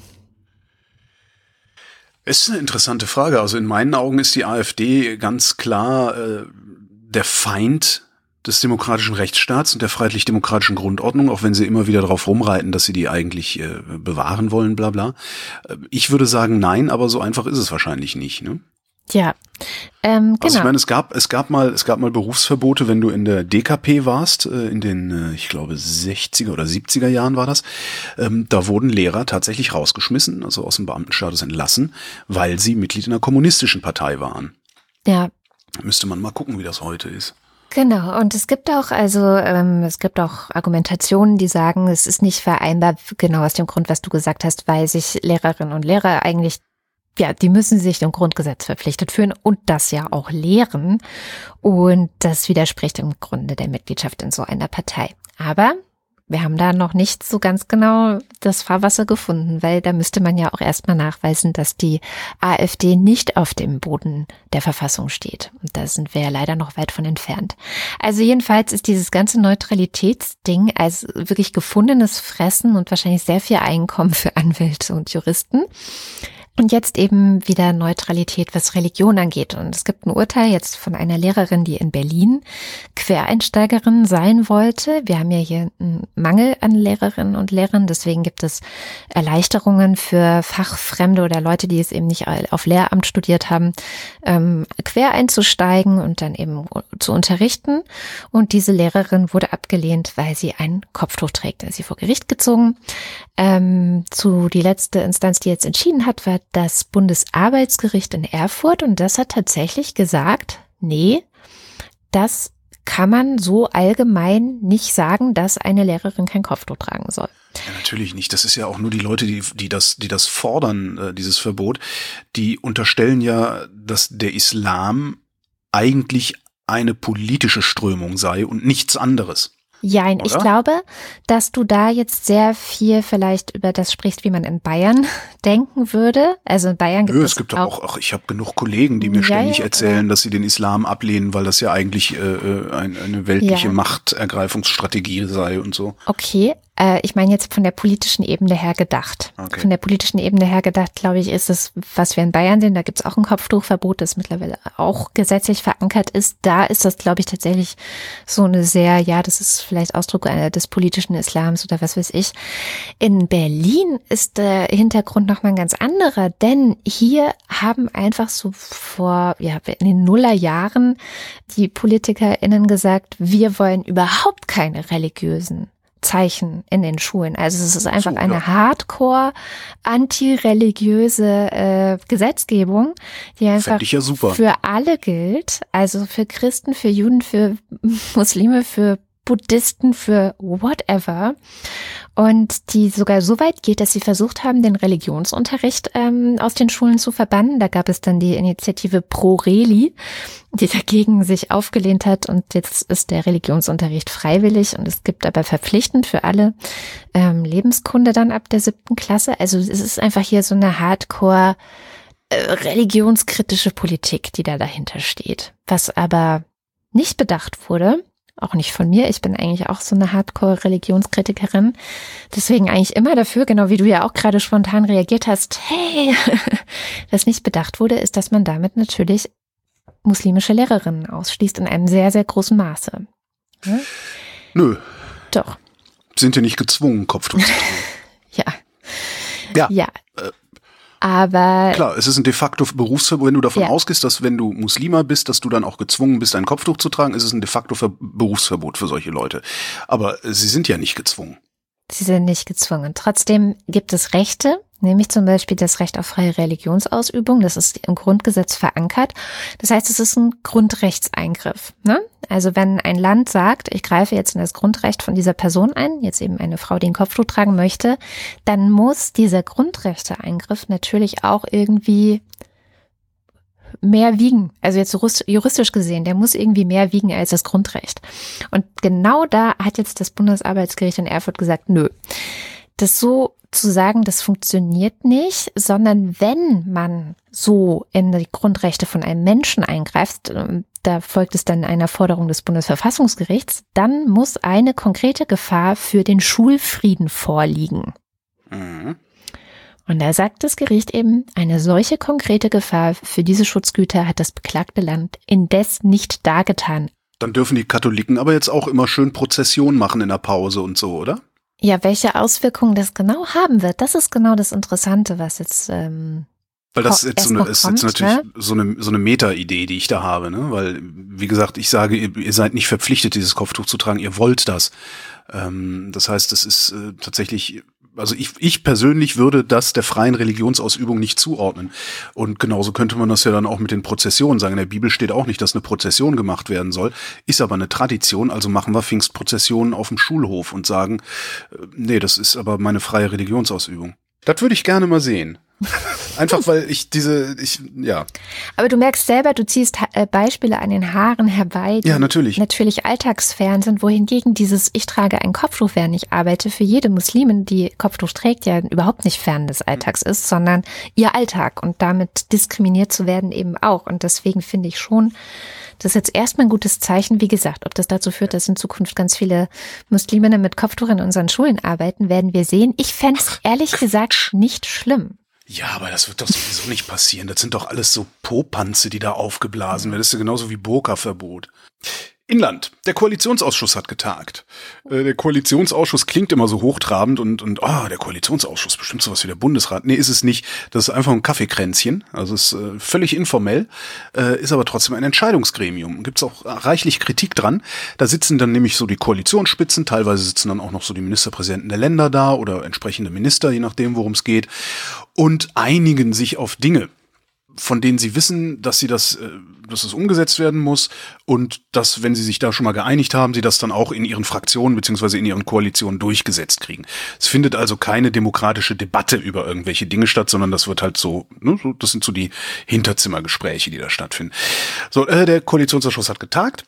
S3: Es ist eine interessante Frage. Also in meinen Augen ist die AfD ganz klar äh, der Feind des demokratischen Rechtsstaats und der freiheitlich-demokratischen Grundordnung, auch wenn sie immer wieder darauf rumreiten, dass sie die eigentlich äh, bewahren wollen, bla bla. Ich würde sagen nein, aber so einfach ist es wahrscheinlich nicht, ne?
S2: Ja, ähm, genau.
S3: Also ich meine, es gab es gab mal es gab mal Berufsverbote, wenn du in der D K P warst, äh, in den äh, ich glaube sechziger oder siebziger Jahren war das. Ähm, da wurden Lehrer tatsächlich rausgeschmissen, also aus dem Beamtenstatus entlassen, weil sie Mitglied in einer kommunistischen Partei waren.
S2: Ja.
S3: Müsste man mal gucken, wie das heute ist.
S2: Genau, und es gibt auch, also ähm, es gibt auch Argumentationen, die sagen, es ist nicht vereinbar, genau aus dem Grund, was du gesagt hast, weil sich Lehrerinnen und Lehrer eigentlich, ja, die müssen sich dem Grundgesetz verpflichtet fühlen und das ja auch lehren. Und das widerspricht im Grunde der Mitgliedschaft in so einer Partei. Aber wir haben da noch nicht so ganz genau das Fahrwasser gefunden, weil da müsste man ja auch erstmal nachweisen, dass die AfD nicht auf dem Boden der Verfassung steht. Und da sind wir ja leider noch weit von entfernt. Also jedenfalls ist dieses ganze Neutralitätsding als wirklich gefundenes Fressen und wahrscheinlich sehr viel Einkommen für Anwälte und Juristen. Und jetzt eben wieder Neutralität, was Religion angeht. Und es gibt ein Urteil jetzt von einer Lehrerin, die in Berlin Quereinsteigerin sein wollte. Wir haben ja hier einen Mangel an Lehrerinnen und Lehrern. Deswegen gibt es Erleichterungen für Fachfremde oder Leute, die es eben nicht auf Lehramt studiert haben, ähm, quer einzusteigen und dann eben zu unterrichten. Und diese Lehrerin wurde abgelehnt, weil sie ein Kopftuch trägt. Da ist sie vor Gericht gezogen. Ähm, zu die letzte Instanz, die jetzt entschieden hat, war das Bundesarbeitsgericht in Erfurt und das hat tatsächlich gesagt, nee, das kann man so allgemein nicht sagen, dass eine Lehrerin kein Kopftuch tragen soll.
S3: Ja, natürlich nicht. Das ist ja auch nur die Leute, die, die das, die das fordern, äh, dieses Verbot, die unterstellen ja, dass der Islam eigentlich eine politische Strömung sei und nichts anderes.
S2: Jein, ich glaube, dass du da jetzt sehr viel vielleicht über das sprichst, wie man in Bayern denken würde. Also in Bayern gibt
S3: Nö,
S2: es
S3: es gibt
S2: auch,
S3: auch, ach, ich habe genug Kollegen, die mir
S2: ja,
S3: ständig
S2: ja,
S3: erzählen,
S2: ja.
S3: dass sie den Islam ablehnen, weil das ja eigentlich äh, ein, eine weltliche
S2: Ja.
S3: Machtergreifungsstrategie sei und so.
S2: Okay, äh, ich meine jetzt von der politischen Ebene her gedacht.
S3: Okay.
S2: Von der politischen Ebene her gedacht, glaube ich, ist es, was wir in Bayern sehen, da gibt es auch ein Kopftuchverbot, das mittlerweile auch gesetzlich verankert ist. Da ist das, glaube ich, tatsächlich so eine sehr, ja, das ist vielleicht Ausdruck äh, des politischen Islams oder was weiß ich. In Berlin ist der Hintergrund nochmal ein ganz anderer, denn hier haben einfach so vor, ja, in den Nullerjahren die PolitikerInnen gesagt, wir wollen überhaupt keine religiösen Zeichen in den Schulen. Also es ist einfach
S3: So,
S2: eine
S3: ja.
S2: hardcore antireligiöse äh, Gesetzgebung, die einfach
S3: Fänd ich ja super.
S2: für alle gilt. Also für Christen, für Juden, für Muslime, für Buddhisten, für whatever. Und die sogar so weit geht, dass sie versucht haben, den Religionsunterricht ähm, aus den Schulen zu verbannen. Da gab es dann die Initiative Pro Reli, die dagegen sich aufgelehnt hat. Und jetzt ist der Religionsunterricht freiwillig und es gibt aber verpflichtend für alle ähm, Lebenskunde dann ab der siebten Klasse. Also es ist einfach hier so eine Hardcore äh, religionskritische Politik, die da dahinter steht. Was aber nicht bedacht wurde, auch nicht von mir, ich bin eigentlich auch so eine Hardcore-Religionskritikerin, deswegen eigentlich immer dafür, genau wie du ja auch gerade spontan reagiert hast, hey, was nicht bedacht wurde, ist, dass man damit natürlich muslimische Lehrerinnen ausschließt in einem sehr, sehr großen Maße. Ja?
S3: Nö.
S2: Doch.
S3: Sind ja nicht gezwungen, Kopftuch zu tragen.
S2: Ja.
S3: Ja.
S2: Ja.
S3: Äh,
S2: Aber
S3: Klar, es ist ein de facto Berufsverbot. Wenn du davon
S2: Ja.
S3: ausgehst, dass wenn du Muslima bist, dass du dann auch gezwungen bist, ein Kopftuch zu tragen, ist es ein de facto Ver- Berufsverbot für solche Leute. Aber äh, sie sind ja nicht gezwungen.
S2: sie sind nicht gezwungen. Trotzdem gibt es Rechte, nämlich zum Beispiel das Recht auf freie Religionsausübung. Das ist im Grundgesetz verankert. Das heißt, es ist ein Grundrechtseingriff. Ne? Also wenn ein Land sagt, ich greife jetzt in das Grundrecht von dieser Person ein, jetzt eben eine Frau, die ein Kopftuch tragen möchte, dann muss dieser Grundrechteeingriff natürlich auch irgendwie mehr wiegen. Also jetzt jurist- juristisch gesehen, der muss irgendwie mehr wiegen als das Grundrecht. Und genau da hat jetzt das Bundesarbeitsgericht in Erfurt gesagt, nö. Das so zu sagen, das funktioniert nicht, sondern wenn man so in die Grundrechte von einem Menschen eingreift, da folgt es dann einer Forderung des Bundesverfassungsgerichts, dann muss eine konkrete Gefahr für den Schulfrieden vorliegen.
S3: Mhm.
S2: Und da sagt das Gericht eben, eine solche konkrete Gefahr für diese Schutzgüter hat das beklagte Land indes nicht dargetan.
S3: Dann dürfen die Katholiken aber jetzt auch immer schön Prozession machen in der Pause und so, oder?
S2: Ja, welche Auswirkungen das genau haben wird, das ist genau das Interessante, was jetzt ähm,
S3: Weil das
S2: ko-
S3: jetzt so
S2: erst
S3: eine,
S2: noch
S3: ist
S2: kommt,
S3: jetzt natürlich
S2: ne?
S3: so eine, so eine Meta-Idee, die ich da habe, ne? Weil, wie gesagt, ich sage, ihr, ihr seid nicht verpflichtet, dieses Kopftuch zu tragen, ihr wollt das. Ähm, das heißt, es ist äh, tatsächlich, also ich, ich persönlich würde das der freien Religionsausübung nicht zuordnen. Und genauso könnte man das ja dann auch mit den Prozessionen sagen. In der Bibel steht auch nicht, dass eine Prozession gemacht werden soll, ist aber eine Tradition, also machen wir Pfingstprozessionen auf dem Schulhof und sagen, äh, nee, das ist aber meine freie Religionsausübung. Das würde ich gerne mal sehen. Einfach weil ich diese, ich, ja.
S2: Aber du merkst selber, du ziehst äh, Beispiele an den Haaren herbei, die
S3: Ja, natürlich.
S2: natürlich alltagsfern sind, wohingegen dieses Ich trage ein Kopftuch, während ich arbeite, für jede Muslimin, die Kopftuch trägt, ja überhaupt nicht fern des Alltags ist, sondern ihr Alltag und damit diskriminiert zu werden eben auch. Und deswegen finde ich schon, das ist jetzt erstmal ein gutes Zeichen. Wie gesagt, ob das dazu führt, dass in Zukunft ganz viele Musliminnen mit Kopftuch in unseren Schulen arbeiten, werden wir sehen. Ich fände es ehrlich gesagt nicht schlimm.
S3: Ja, aber das wird doch sowieso nicht passieren. Das sind doch alles so Popanze, die da aufgeblasen werden. Das ist ja genauso wie Burka-Verbot. Inland. Der Koalitionsausschuss hat getagt. Äh, der Koalitionsausschuss klingt immer so hochtrabend und, und ah, der Koalitionsausschuss, bestimmt sowas wie der Bundesrat. Nee, ist es nicht. Das ist einfach ein Kaffeekränzchen. Also ist äh, völlig informell, äh, ist aber trotzdem ein Entscheidungsgremium. Gibt's auch reichlich Kritik dran. Da sitzen dann nämlich so die Koalitionsspitzen, teilweise sitzen dann auch noch so die Ministerpräsidenten der Länder da oder entsprechende Minister, je nachdem, worum es geht, und einigen sich auf Dinge, von denen sie wissen, dass sie das, dass es umgesetzt werden muss und dass, wenn sie sich da schon mal geeinigt haben, sie das dann auch in ihren Fraktionen beziehungsweise in ihren Koalitionen durchgesetzt kriegen. Es findet also keine demokratische Debatte über irgendwelche Dinge statt, sondern das wird halt so, ne, so das sind so die Hinterzimmergespräche, die da stattfinden. So, äh, der Koalitionsausschuss hat getagt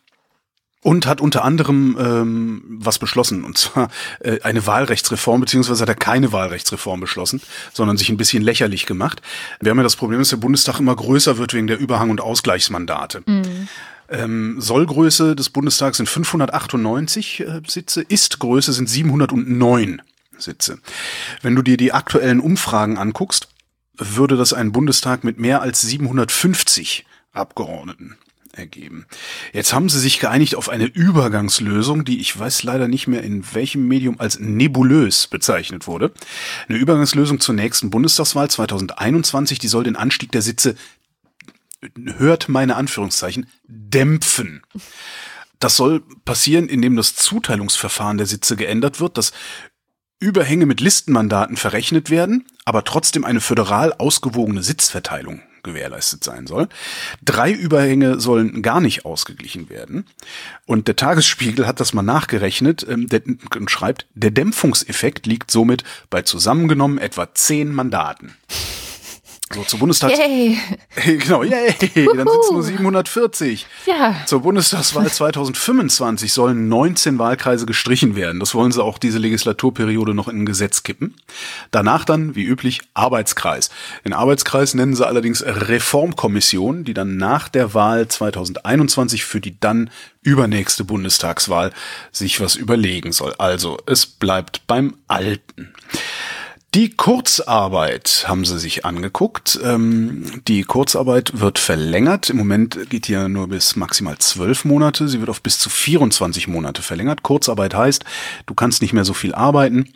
S3: und hat unter anderem ähm, was beschlossen, und zwar äh, eine Wahlrechtsreform, beziehungsweise hat er keine Wahlrechtsreform beschlossen, sondern sich ein bisschen lächerlich gemacht. Wir haben ja das Problem, dass der Bundestag immer größer wird wegen der Überhang- und Ausgleichsmandate. Mhm. Ähm, Sollgröße des Bundestags sind fünfhundertachtundneunzig äh, Sitze, Ist-Größe sind siebenhundertneun Sitze. Wenn du dir die aktuellen Umfragen anguckst, würde das einen Bundestag mit mehr als siebenhundertfünfzig Abgeordneten ergeben. Jetzt haben sie sich geeinigt auf eine Übergangslösung, die ich weiß leider nicht mehr in welchem Medium als nebulös bezeichnet wurde. Eine Übergangslösung zur nächsten Bundestagswahl zweitausendeinundzwanzig, die soll den Anstieg der Sitze, hört meine Anführungszeichen, dämpfen. Das soll passieren, indem das Zuteilungsverfahren der Sitze geändert wird, dass Überhänge mit Listenmandaten verrechnet werden, aber trotzdem eine föderal ausgewogene Sitzverteilung gewährleistet sein soll. Drei Überhänge sollen gar nicht ausgeglichen werden. Und der Tagesspiegel hat das mal nachgerechnet ähm, der, und schreibt, der Dämpfungseffekt liegt somit bei zusammengenommen etwa zehn Mandaten. So, zur Bundestags...
S2: Yay!
S3: Genau, yay! Dann sind es nur siebenhundertvierzig.
S2: Ja.
S3: Zur Bundestagswahl zweitausendfünfundzwanzig sollen neunzehn Wahlkreise gestrichen werden. Das wollen sie auch diese Legislaturperiode noch in ein Gesetz kippen. Danach dann, wie üblich, Arbeitskreis. Den Arbeitskreis nennen sie allerdings Reformkommission, die dann nach der Wahl zweitausendeinundzwanzig für die dann übernächste Bundestagswahl sich was überlegen soll. Also, es bleibt beim Alten. Die Kurzarbeit haben sie sich angeguckt. Die Kurzarbeit wird verlängert. Im Moment geht die ja nur bis maximal zwölf Monate. Sie wird auf bis zu vierundzwanzig Monate verlängert. Kurzarbeit heißt, du kannst nicht mehr so viel arbeiten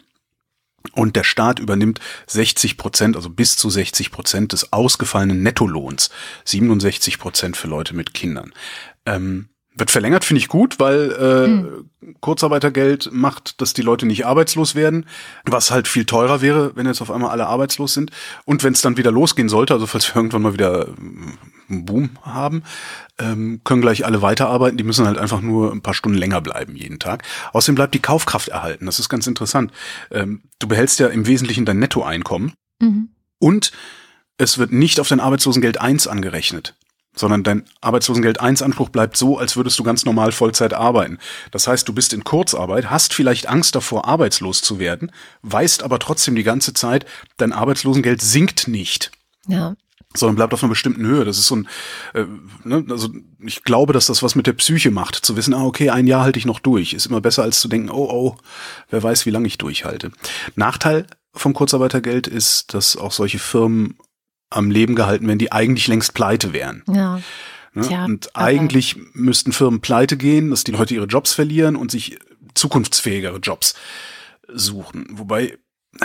S3: und der Staat übernimmt sechzig Prozent, also bis zu sechzig Prozent des ausgefallenen Nettolohns. siebenundsechzig Prozent für Leute mit Kindern. Ähm, Wird verlängert, finde ich gut, weil äh, mhm. Kurzarbeitergeld macht, dass die Leute nicht arbeitslos werden, was halt viel teurer wäre, wenn jetzt auf einmal alle arbeitslos sind. Und wenn es dann wieder losgehen sollte, also falls wir irgendwann mal wieder einen Boom haben, ähm, können gleich alle weiterarbeiten. Die müssen halt einfach nur ein paar Stunden länger bleiben jeden Tag. Außerdem bleibt die Kaufkraft erhalten. Das ist ganz interessant. Ähm, du behältst ja im Wesentlichen dein Nettoeinkommen mhm. und es wird nicht auf dein Arbeitslosengeld eins angerechnet, sondern dein Arbeitslosengeld eins Anspruch bleibt so, als würdest du ganz normal Vollzeit arbeiten. Das heißt, du bist in Kurzarbeit, hast vielleicht Angst davor, arbeitslos zu werden, weißt aber trotzdem die ganze Zeit, dein Arbeitslosengeld sinkt nicht.
S2: Ja.
S3: Sondern bleibt auf einer bestimmten Höhe. Das ist so ein, äh, ne, also ich glaube, dass das was mit der Psyche macht, zu wissen, ah, okay, ein Jahr halte ich noch durch. Ist immer besser, als zu denken, oh, oh, wer weiß, wie lange ich durchhalte. Nachteil vom Kurzarbeitergeld ist, dass auch solche Firmen am Leben gehalten werden, die eigentlich längst pleite wären.
S2: Ja.
S3: Ne?
S2: Tja,
S3: und eigentlich müssten Firmen pleite gehen, dass die Leute ihre Jobs verlieren und sich zukunftsfähigere Jobs suchen. Wobei,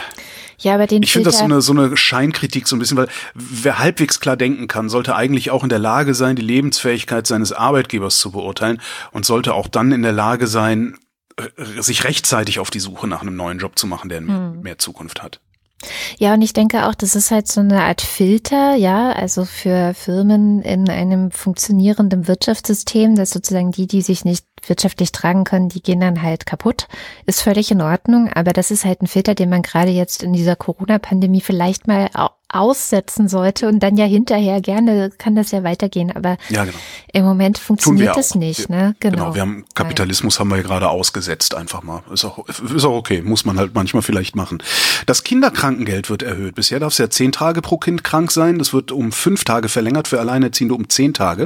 S2: ja, aber den
S3: ich finde das so eine, so eine Scheinkritik so ein bisschen, weil wer halbwegs klar denken kann, sollte eigentlich auch in der Lage sein, die Lebensfähigkeit seines Arbeitgebers zu beurteilen und sollte auch dann in der Lage sein, sich rechtzeitig auf die Suche nach einem neuen Job zu machen, der hm. mehr Zukunft hat.
S2: Ja, und ich denke auch, das ist halt so eine Art Filter, ja, also für Firmen in einem funktionierenden Wirtschaftssystem, dass sozusagen die, die sich nicht wirtschaftlich tragen können, die gehen dann halt kaputt. Ist völlig in Ordnung, aber das ist halt ein Filter, den man gerade jetzt in dieser Corona-Pandemie vielleicht mal aussetzen sollte und dann ja hinterher gerne kann das ja weitergehen, aber
S3: ja, genau.
S2: Im Moment funktioniert das nicht, ne?
S3: Genau. genau, wir haben Kapitalismus haben wir ja gerade ausgesetzt, einfach mal. Ist auch, ist auch okay, muss man halt manchmal vielleicht machen. Das Kinderkrankengeld wird erhöht. Bisher darf es ja zehn Tage pro Kind krank sein. Das wird um fünf Tage verlängert, für Alleinerziehende um zehn Tage.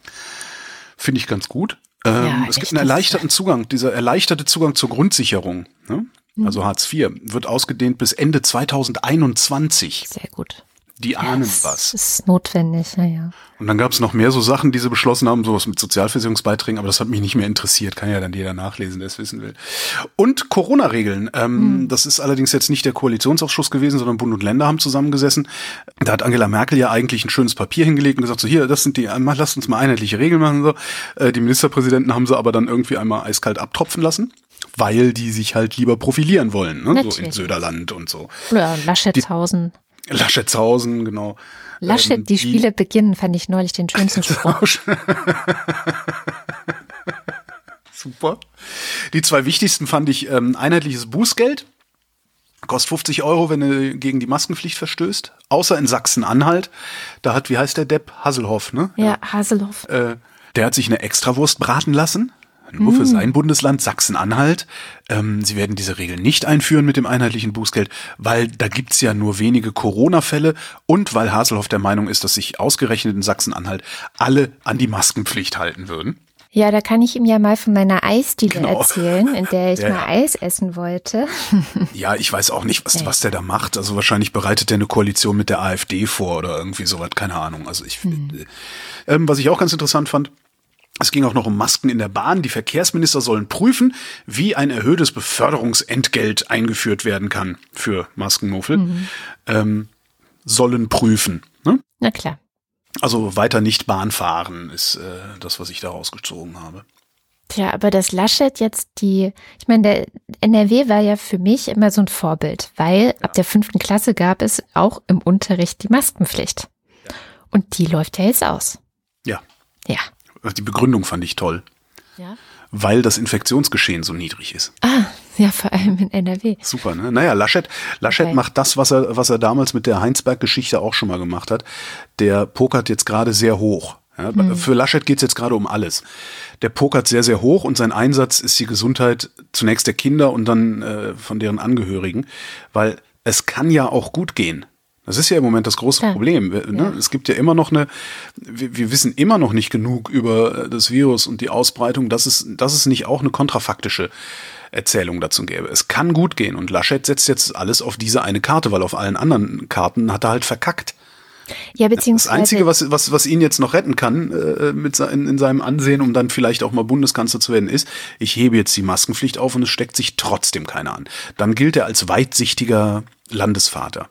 S3: Finde ich ganz gut. Ähm, ja, es gibt einen erleichterten Zugang, dieser erleichterte Zugang zur Grundsicherung, ne? Also Hartz vier, wird ausgedehnt bis Ende zweitausendeinundzwanzig.
S2: Sehr gut.
S3: Die ahnen
S2: ja, das
S3: was.
S2: Das ist notwendig, ja, ja.
S3: Und dann gab es noch mehr so Sachen, die sie beschlossen haben, sowas mit Sozialversicherungsbeiträgen, aber das hat mich nicht mehr interessiert. Kann ja dann jeder nachlesen, der es wissen will. Und Corona-Regeln. Ähm, hm. Das ist allerdings jetzt nicht der Koalitionsausschuss gewesen, sondern Bund und Länder haben zusammengesessen. Da hat Angela Merkel ja eigentlich ein schönes Papier hingelegt und gesagt, so hier, das sind die, lasst uns mal einheitliche Regeln machen. So. Äh, die Ministerpräsidenten haben sie aber dann irgendwie einmal eiskalt abtropfen lassen, weil die sich halt lieber profilieren wollen, ne? So in Söderland und so.
S2: Ja, Laschetshausen.
S3: Die, Laschetshausen, genau.
S2: Laschet, ähm, die, die Spiele beginnen, fand ich neulich den schönsten Spruch.
S3: Super. Die zwei wichtigsten fand ich ähm, einheitliches Bußgeld. Kostet fünfzig Euro, wenn du gegen die Maskenpflicht verstößt. Außer in Sachsen-Anhalt. Da hat, wie heißt der Depp? Hasselhoff, ne?
S2: Ja, Hasselhoff.
S3: Äh, der hat sich eine Extrawurst braten lassen. Nur für sein Bundesland, Sachsen-Anhalt. Ähm, sie werden diese Regel nicht einführen mit dem einheitlichen Bußgeld, weil da gibt's ja nur wenige Corona-Fälle und weil Hasselhoff der Meinung ist, dass sich ausgerechnet in Sachsen-Anhalt alle an die Maskenpflicht halten würden.
S2: Ja, da kann ich ihm ja mal von meiner Eisdiele
S3: genau.
S2: erzählen, in der ich
S3: ja,
S2: mal
S3: ja.
S2: Eis essen wollte.
S3: Ja, ich weiß auch nicht, was, was der da macht. Also wahrscheinlich bereitet der eine Koalition mit der AfD vor oder irgendwie sowas, keine Ahnung. Also ich, hm. äh, ähm, was ich auch ganz interessant fand, es ging auch noch um Masken in der Bahn. Die Verkehrsminister sollen prüfen, wie ein erhöhtes Beförderungsentgelt eingeführt werden kann für Maskenmuffel. Mhm. Ähm, sollen prüfen. Ne?
S2: Na klar.
S3: Also weiter nicht Bahn fahren ist äh, das, was ich da rausgezogen habe.
S2: Tja, aber das Laschet jetzt die, ich meine, der N R W war ja für mich immer so ein Vorbild, weil ja. ab der fünften Klasse gab es auch im Unterricht die Maskenpflicht. Ja. Und die läuft ja jetzt aus.
S3: Ja.
S2: Ja.
S3: Die Begründung fand ich toll.
S2: Ja.
S3: Weil das Infektionsgeschehen so niedrig ist.
S2: Ah, ja, vor allem in N R W.
S3: Super, ne? Naja, Laschet, Laschet okay. macht das, was er, was er damals mit der Heinsberg-Geschichte auch schon mal gemacht hat. Der pokert jetzt gerade sehr hoch. Ja, hm. Für Laschet geht's jetzt gerade um alles. Der pokert sehr, sehr hoch und sein Einsatz ist die Gesundheit zunächst der Kinder und dann äh, von deren Angehörigen. Weil es kann ja auch gut gehen. Das ist ja im Moment das große ja. Problem. Ne? Ja. Es gibt ja immer noch eine, wir, wir wissen immer noch nicht genug über das Virus und die Ausbreitung, dass es, dass es nicht auch eine kontrafaktische Erzählung dazu gäbe. Es kann gut gehen und Laschet setzt jetzt alles auf diese eine Karte, weil auf allen anderen Karten hat er halt verkackt.
S2: Ja, beziehungsweise
S3: das Einzige, was, was, was ihn jetzt noch retten kann äh, mit in, in seinem Ansehen, um dann vielleicht auch mal Bundeskanzler zu werden, ist, ich hebe jetzt die Maskenpflicht auf und es steckt sich trotzdem keiner an. Dann gilt er als weitsichtiger Landesvater.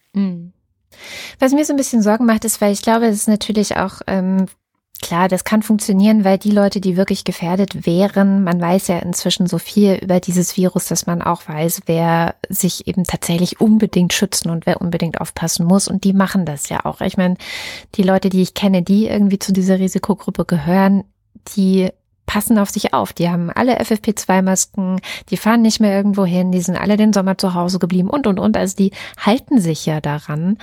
S2: Was mir so ein bisschen Sorgen macht, ist, weil ich glaube, es ist natürlich auch, ähm, klar, das kann funktionieren, weil die Leute, die wirklich gefährdet wären, man weiß ja inzwischen so viel über dieses Virus, dass man auch weiß, wer sich eben tatsächlich unbedingt schützen und wer unbedingt aufpassen muss. Und die machen das ja auch. Ich meine, die Leute, die ich kenne, die irgendwie zu dieser Risikogruppe gehören, die passen auf sich auf. Die haben alle F F P zwei Masken, die fahren nicht mehr irgendwo hin, die sind alle den Sommer zu Hause geblieben und, und, und. Also die halten sich ja daran.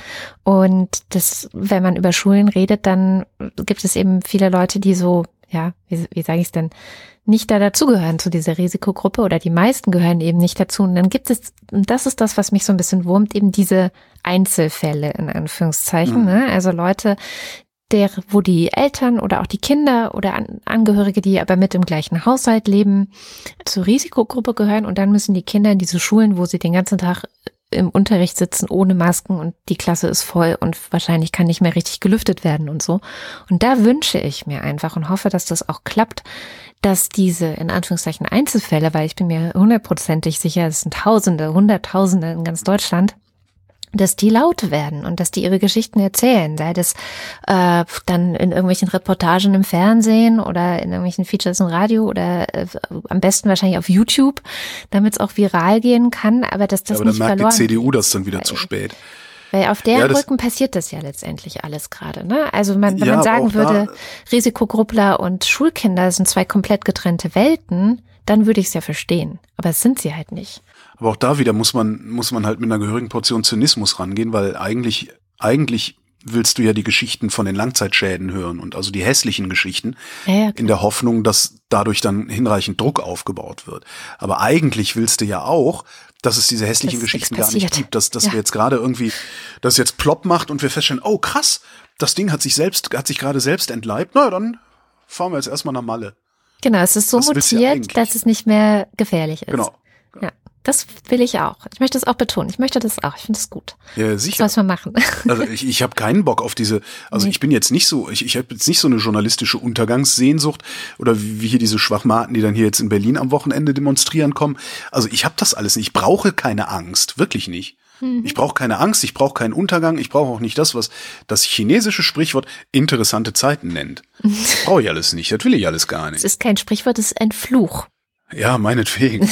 S2: Und das, wenn man über Schulen redet, dann gibt es eben viele Leute, die so, ja, wie, wie sage ich es denn, nicht da dazugehören zu dieser Risikogruppe oder die meisten gehören eben nicht dazu. Und dann gibt es, und das ist das, was mich so ein bisschen wurmt, eben diese Einzelfälle in Anführungszeichen. Mhm. Ne? Also Leute, der, wo die Eltern oder auch die Kinder oder An- Angehörige, die aber mit im gleichen Haushalt leben, zur Risikogruppe gehören und dann müssen die Kinder in diese Schulen, wo sie den ganzen Tag im Unterricht sitzen ohne Masken und die Klasse ist voll und wahrscheinlich kann nicht mehr richtig gelüftet werden und so. Und da wünsche ich mir einfach und hoffe, dass das auch klappt, dass diese in Anführungszeichen Einzelfälle, weil ich bin mir hundertprozentig sicher, es sind Tausende, Hunderttausende in ganz Deutschland, dass die laut werden und dass die ihre Geschichten erzählen, sei das äh, dann in irgendwelchen Reportagen im Fernsehen oder in irgendwelchen Features im Radio oder äh, am besten wahrscheinlich auf YouTube, damit es auch viral gehen kann, aber dass das ja, aber nicht verloren.
S3: Aber dann merkt die C D U das dann wieder zu spät.
S2: Weil auf deren ja, Rücken passiert das ja letztendlich alles gerade, ne? Also man, wenn
S3: ja,
S2: man sagen würde, Risikogruppler und Schulkinder sind zwei komplett getrennte Welten, dann würde ich es ja verstehen. Aber es sind sie halt nicht.
S3: Aber auch da wieder muss man, muss man halt mit einer gehörigen Portion Zynismus rangehen, weil eigentlich, eigentlich willst du ja die Geschichten von den Langzeitschäden hören und also die hässlichen Geschichten
S2: ja, ja,
S3: in der Hoffnung, dass dadurch dann hinreichend Druck aufgebaut wird. Aber eigentlich willst du ja auch, dass es diese hässlichen das Geschichten gar nicht gibt, dass, dass ja. wir jetzt gerade irgendwie, dass es jetzt plopp macht und wir feststellen, oh krass, das Ding hat sich selbst, hat sich gerade selbst entleibt, na dann fahren wir jetzt erstmal nach Malle.
S2: Genau, es ist so das mutiert, dass es nicht mehr gefährlich ist.
S3: Genau.
S2: Ja. Das will ich auch. Ich möchte es auch betonen. Ich möchte das auch. Ich finde es gut.
S3: Ja, sicher.
S2: Das soll man machen.
S3: Also ich, ich habe keinen Bock auf diese, also nee. ich bin jetzt nicht so, ich, ich habe jetzt nicht so eine journalistische Untergangssehnsucht oder wie hier diese Schwachmaten, die dann hier jetzt in Berlin am Wochenende demonstrieren kommen. Also ich habe das alles nicht. Ich brauche keine Angst. Wirklich nicht. Mhm. Ich brauche keine Angst, ich brauche keinen Untergang, ich brauche auch nicht das, was das chinesische Sprichwort interessante Zeiten nennt. Das brauche ich alles nicht. Das will ich alles gar nicht.
S2: Es ist kein Sprichwort, es ist ein Fluch.
S3: Ja, meinetwegen.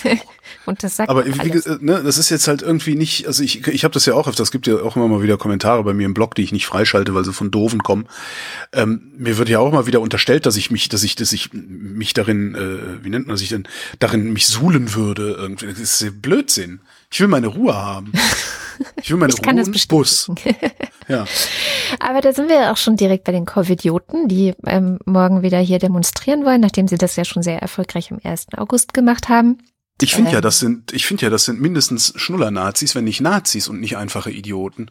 S2: Und das sagt
S3: aber
S2: wie,
S3: ne, das ist jetzt halt irgendwie nicht, also ich ich habe das ja auch öfter, es gibt ja auch immer mal wieder Kommentare bei mir im Blog, die ich nicht freischalte, weil sie von Doofen kommen. Ähm, mir wird ja auch mal wieder unterstellt, dass ich mich, dass ich, dass ich mich darin, äh, wie nennt man sich denn, darin mich suhlen würde. Irgendwie. Das ist ja Blödsinn. Ich will meine Ruhe haben. Ich will meine
S2: ich
S3: Ruhe im Bus. Ja.
S2: Aber da sind wir ja auch schon direkt bei den Covidioten, die ähm, morgen wieder hier demonstrieren wollen, nachdem sie das ja schon sehr erfolgreich am ersten August gemacht haben.
S3: Ich finde ähm, ja, das sind, ich finde ja, das sind mindestens Schnuller-Nazis, wenn nicht Nazis und nicht einfache Idioten.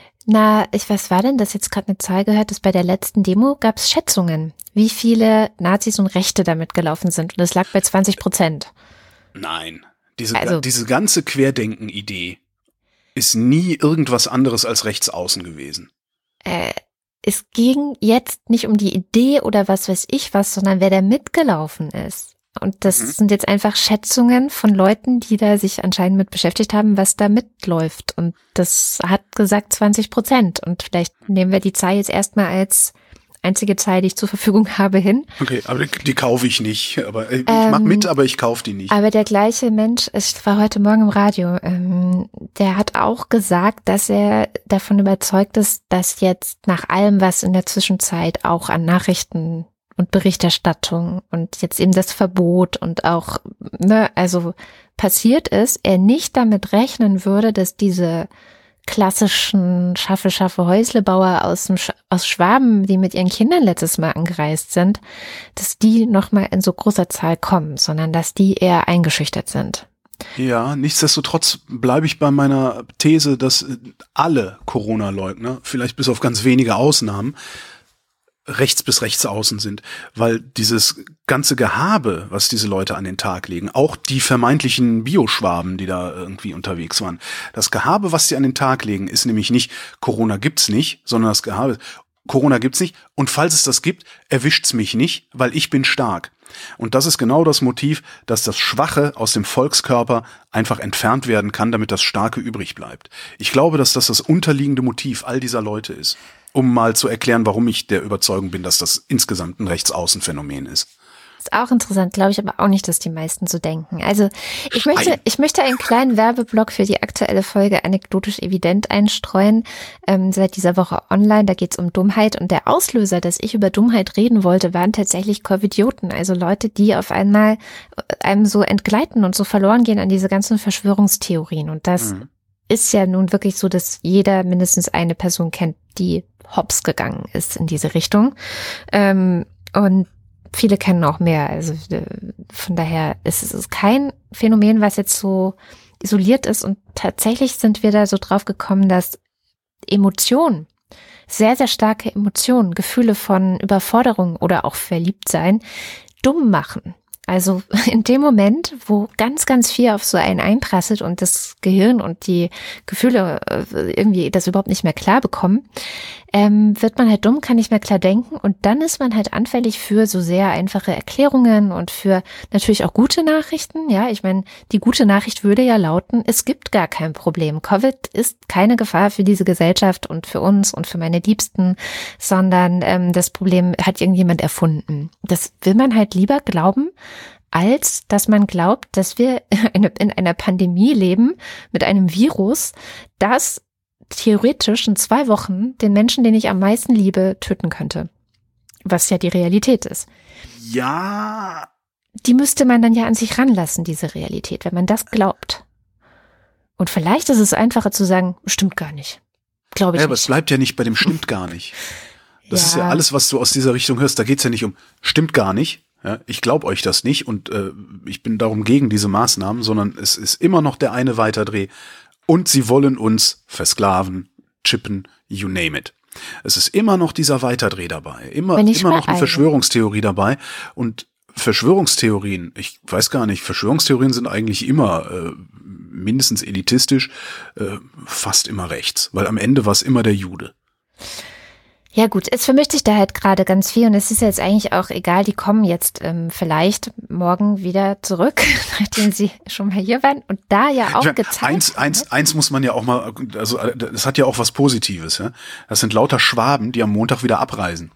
S2: Na, ich, was war denn, das jetzt gerade eine Zahl gehört, dass bei der letzten Demo gab es Schätzungen, wie viele Nazis und Rechte damit gelaufen sind. Und das lag bei zwanzig Prozent.
S3: Nein, diese,
S2: also,
S3: diese ganze Querdenken-Idee ist nie irgendwas anderes als Rechtsaußen gewesen.
S2: Äh, es ging jetzt nicht um die Idee oder was weiß ich was, sondern wer da mitgelaufen ist. Und das mhm. sind jetzt einfach Schätzungen von Leuten, die da sich anscheinend mit beschäftigt haben, was da mitläuft. Und das hat gesagt zwanzig Prozent. Und vielleicht nehmen wir die Zahl jetzt erstmal als einzige Zahl, die ich zur Verfügung habe, hin.
S3: Okay, aber die, die kaufe ich nicht. Aber ich ähm, mach mit, aber ich kaufe die nicht.
S2: Aber der gleiche Mensch, es war heute Morgen im Radio, ähm, der hat auch gesagt, dass er davon überzeugt ist, dass jetzt nach allem, was in der Zwischenzeit auch an Nachrichten und Berichterstattung und jetzt eben das Verbot und auch, ne, also passiert ist, er nicht damit rechnen würde, dass diese klassischen Schaffe, Schaffe, Häuslebauer aus dem Sch- aus Schwaben, die mit ihren Kindern letztes Mal angereist sind, dass die nochmal in so großer Zahl kommen, sondern dass die eher eingeschüchtert sind.
S3: Ja, nichtsdestotrotz bleibe ich bei meiner These, dass alle Corona-Leugner, vielleicht bis auf ganz wenige Ausnahmen, rechts bis rechts außen sind, weil dieses ganze Gehabe, was diese Leute an den Tag legen, auch die vermeintlichen Bioschwaben, die da irgendwie unterwegs waren, das Gehabe, was sie an den Tag legen, ist nämlich nicht Corona gibt's nicht, sondern das Gehabe, Corona gibt's nicht und falls es das gibt, erwischt's mich nicht, weil ich bin stark. Und das ist genau das Motiv, dass das Schwache aus dem Volkskörper einfach entfernt werden kann, damit das Starke übrig bleibt. Ich glaube, dass das das unterliegende Motiv all dieser Leute ist. Um mal zu erklären, warum ich der Überzeugung bin, dass das insgesamt ein Rechtsaußenphänomen ist.
S2: Ist auch interessant, glaube ich aber auch nicht, dass die meisten so denken. Also ich möchte, ich möchte einen kleinen Werbeblock für die aktuelle Folge Anekdotisch Evident einstreuen, ähm, seit dieser Woche online. Da geht es um Dummheit und der Auslöser, dass ich über Dummheit reden wollte, waren tatsächlich Covidioten, also Leute, die auf einmal einem so entgleiten und so verloren gehen an diese ganzen Verschwörungstheorien. Und das mhm. ist ja nun wirklich so, dass jeder mindestens eine Person kennt, die hops gegangen ist in diese Richtung. Ähm, und viele kennen auch mehr. Also von daher ist es kein Phänomen, was jetzt so isoliert ist. Und tatsächlich sind wir da so drauf gekommen, dass Emotionen, sehr, sehr starke Emotionen, Gefühle von Überforderung oder auch Verliebtsein dumm machen. Also in dem Moment, wo ganz, ganz viel auf so einen einprasselt und das Gehirn und die Gefühle irgendwie das überhaupt nicht mehr klar bekommen, ähm, wird man halt dumm, kann nicht mehr klar denken und dann ist man halt anfällig für so sehr einfache Erklärungen und für natürlich auch gute Nachrichten. Ja, ich meine, die gute Nachricht würde ja lauten, es gibt gar kein Problem. Covid ist keine Gefahr für diese Gesellschaft und für uns und für meine Liebsten, sondern ähm, das Problem hat irgendjemand erfunden. Das will man halt lieber glauben, als dass man glaubt, dass wir in einer Pandemie leben mit einem Virus, das theoretisch in zwei Wochen den Menschen, den ich am meisten liebe, töten könnte. Was ja die Realität ist.
S3: Ja.
S2: Die müsste man dann ja an sich ranlassen, diese Realität, wenn man das glaubt. Und vielleicht ist es einfacher zu sagen, stimmt gar nicht. Glaube ich
S3: ja,
S2: nicht.
S3: Aber es bleibt ja nicht bei dem stimmt gar nicht. Das ja. ist ja alles, was du aus dieser Richtung hörst. Da geht's ja nicht um stimmt gar nicht. Ja, ich glaube euch das nicht und äh, ich bin darum gegen diese Maßnahmen, sondern es ist immer noch der eine Weiterdreh. Und sie wollen uns versklaven, chippen, you name it. Es ist immer noch dieser Weiterdreh dabei, immer, immer noch eine Verschwörungstheorie dabei. Und Verschwörungstheorien, ich weiß gar nicht, Verschwörungstheorien sind eigentlich immer äh, mindestens elitistisch, äh, fast immer rechts. Weil am Ende war es immer der Jude.
S2: Ja gut, es vermischt sich da halt gerade ganz viel und es ist jetzt eigentlich auch egal, die kommen jetzt ähm, vielleicht morgen wieder zurück, nachdem sie schon mal hier waren und da ja auch
S3: meine,
S2: gezeigt
S3: eins, eins, eins muss man ja auch mal, also das hat ja auch was Positives, ja. Das sind lauter Schwaben, die am Montag wieder abreisen.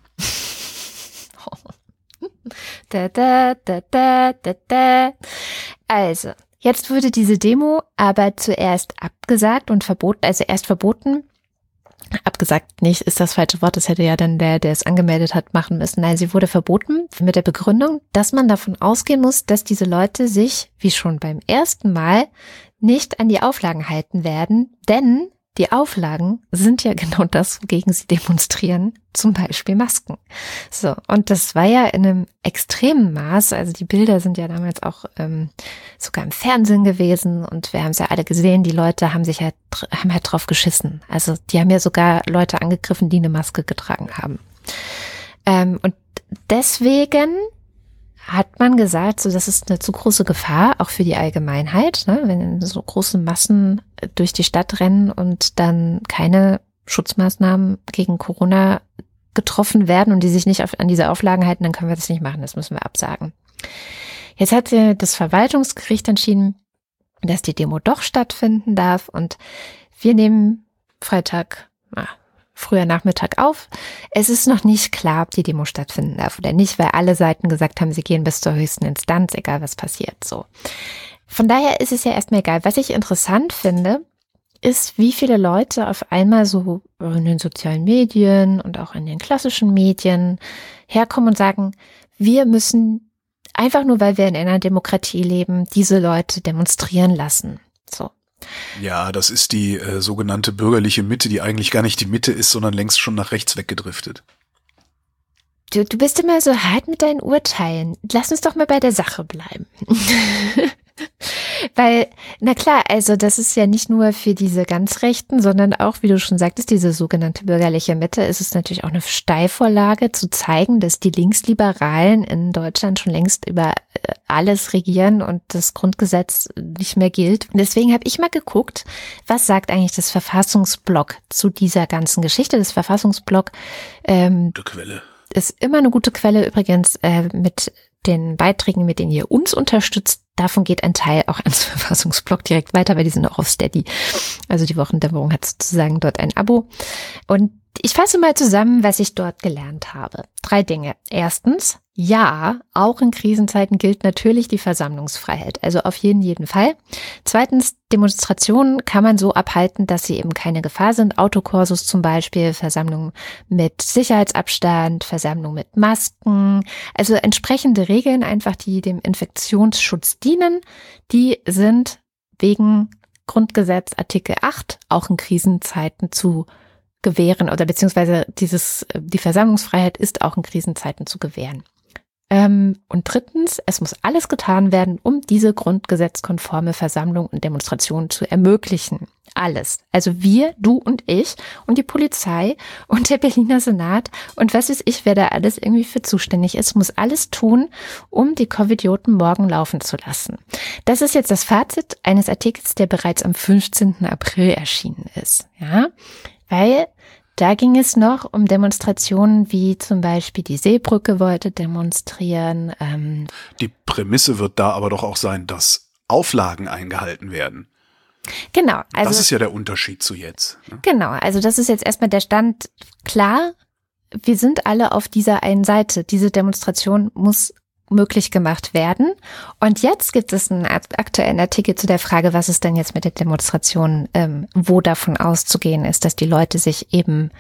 S2: da, da, da, da, da, da. Also, jetzt wurde diese Demo aber zuerst abgesagt und verboten, also erst verboten. Abgesagt nicht, ist das falsche Wort, das hätte ja dann der, der es angemeldet hat, machen müssen. Nein, sie wurde verboten mit der Begründung, dass man davon ausgehen muss, dass diese Leute sich, wie schon beim ersten Mal, nicht an die Auflagen halten werden, denn die Auflagen sind ja genau das, wogegen sie demonstrieren, zum Beispiel Masken. So, und das war ja in einem extremen Maß, also die Bilder sind ja damals auch ähm, sogar im Fernsehen gewesen und wir haben es ja alle gesehen, die Leute haben sich halt, haben halt drauf geschissen. Also die haben ja sogar Leute angegriffen, die eine Maske getragen haben. Ähm, und deswegen hat man gesagt, so das ist eine zu große Gefahr, auch für die Allgemeinheit, ne? Wenn so große Massen durch die Stadt rennen und dann keine Schutzmaßnahmen gegen Corona getroffen werden und die sich nicht auf, an diese Auflagen halten, dann können wir das nicht machen, das müssen wir absagen. Jetzt hat das Verwaltungsgericht entschieden, dass die Demo doch stattfinden darf und wir nehmen Freitag, ah, früher Nachmittag auf. Es ist noch nicht klar, ob die Demo stattfinden darf oder nicht, weil alle Seiten gesagt haben, sie gehen bis zur höchsten Instanz, egal was passiert. So. Von daher ist es ja erstmal egal. Was ich interessant finde, ist, wie viele Leute auf einmal so in den sozialen Medien und auch in den klassischen Medien herkommen und sagen, wir müssen einfach nur, weil wir in einer Demokratie leben, diese Leute demonstrieren lassen. So.
S3: Ja, das ist die äh, sogenannte bürgerliche Mitte, die eigentlich gar nicht die Mitte ist, sondern längst schon nach rechts weggedriftet.
S2: Du, du bist immer so hart mit deinen Urteilen. Lass uns doch mal bei der Sache bleiben. Weil, na klar, also das ist ja nicht nur für diese ganz Rechten, sondern auch, wie du schon sagtest, diese sogenannte bürgerliche Mitte, ist es natürlich auch eine Steilvorlage zu zeigen, dass die Linksliberalen in Deutschland schon längst über alles regieren und das Grundgesetz nicht mehr gilt. Und deswegen habe ich mal geguckt, was sagt eigentlich das Verfassungsblog zu dieser ganzen Geschichte. Das Verfassungsblog ähm,
S3: Gute Quelle.
S2: Ist immer eine gute Quelle übrigens äh, mit den Beiträgen, mit denen ihr uns unterstützt. Davon geht ein Teil auch ans Verfassungsblog direkt weiter, weil die sind auch auf Steady. Also die Wochendämmerung hat sozusagen dort ein Abo. Und ich fasse mal zusammen, was ich dort gelernt habe. Drei Dinge. Erstens, ja, auch in Krisenzeiten gilt natürlich die Versammlungsfreiheit. Also auf jeden, jeden Fall. Zweitens, Demonstrationen kann man so abhalten, dass sie eben keine Gefahr sind. Autokorsos zum Beispiel, Versammlungen mit Sicherheitsabstand, Versammlungen mit Masken. Also entsprechende Regeln einfach, die dem Infektionsschutz dienen, die sind wegen Grundgesetz Artikel acht auch in Krisenzeiten zu gewähren oder beziehungsweise dieses, die Versammlungsfreiheit ist auch in Krisenzeiten zu gewähren. Ähm, und drittens, es muss alles getan werden, um diese grundgesetzkonforme Versammlung und Demonstration zu ermöglichen. Alles. Also wir, du und ich und die Polizei und der Berliner Senat und was weiß ich, wer da alles irgendwie für zuständig ist, muss alles tun, um die Covidioten morgen laufen zu lassen. Das ist jetzt das Fazit eines Artikels, der bereits am fünfzehnten April erschienen ist. Ja, weil da ging es noch um Demonstrationen, wie zum Beispiel die Seebrücke wollte demonstrieren. Ähm
S3: die Prämisse wird da aber doch auch sein, dass Auflagen eingehalten werden.
S2: Genau. Also
S3: das ist ja der Unterschied zu jetzt. Ne?
S2: Genau, also das ist jetzt erstmal der Stand. Klar, wir sind alle auf dieser einen Seite. Diese Demonstration muss möglich gemacht werden. Und jetzt gibt es einen aktuellen Artikel zu der Frage, was ist denn jetzt mit den Demonstrationen, ähm, wo davon auszugehen ist, dass die Leute sich eben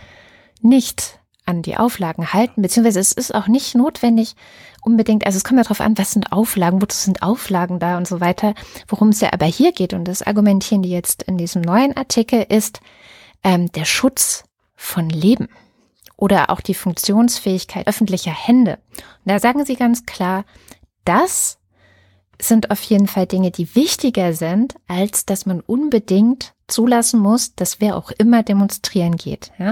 S2: nicht an die Auflagen halten, beziehungsweise es ist auch nicht notwendig unbedingt, also es kommt ja darauf an, was sind Auflagen, wozu sind Auflagen da und so weiter. Worum es ja aber hier geht, und das argumentieren die jetzt in diesem neuen Artikel, ist ähm, der Schutz von Leben. Oder auch die Funktionsfähigkeit öffentlicher Hände. Und da sagen sie ganz klar, das sind auf jeden Fall Dinge, die wichtiger sind, als dass man unbedingt zulassen muss, dass wer auch immer demonstrieren geht. Ja?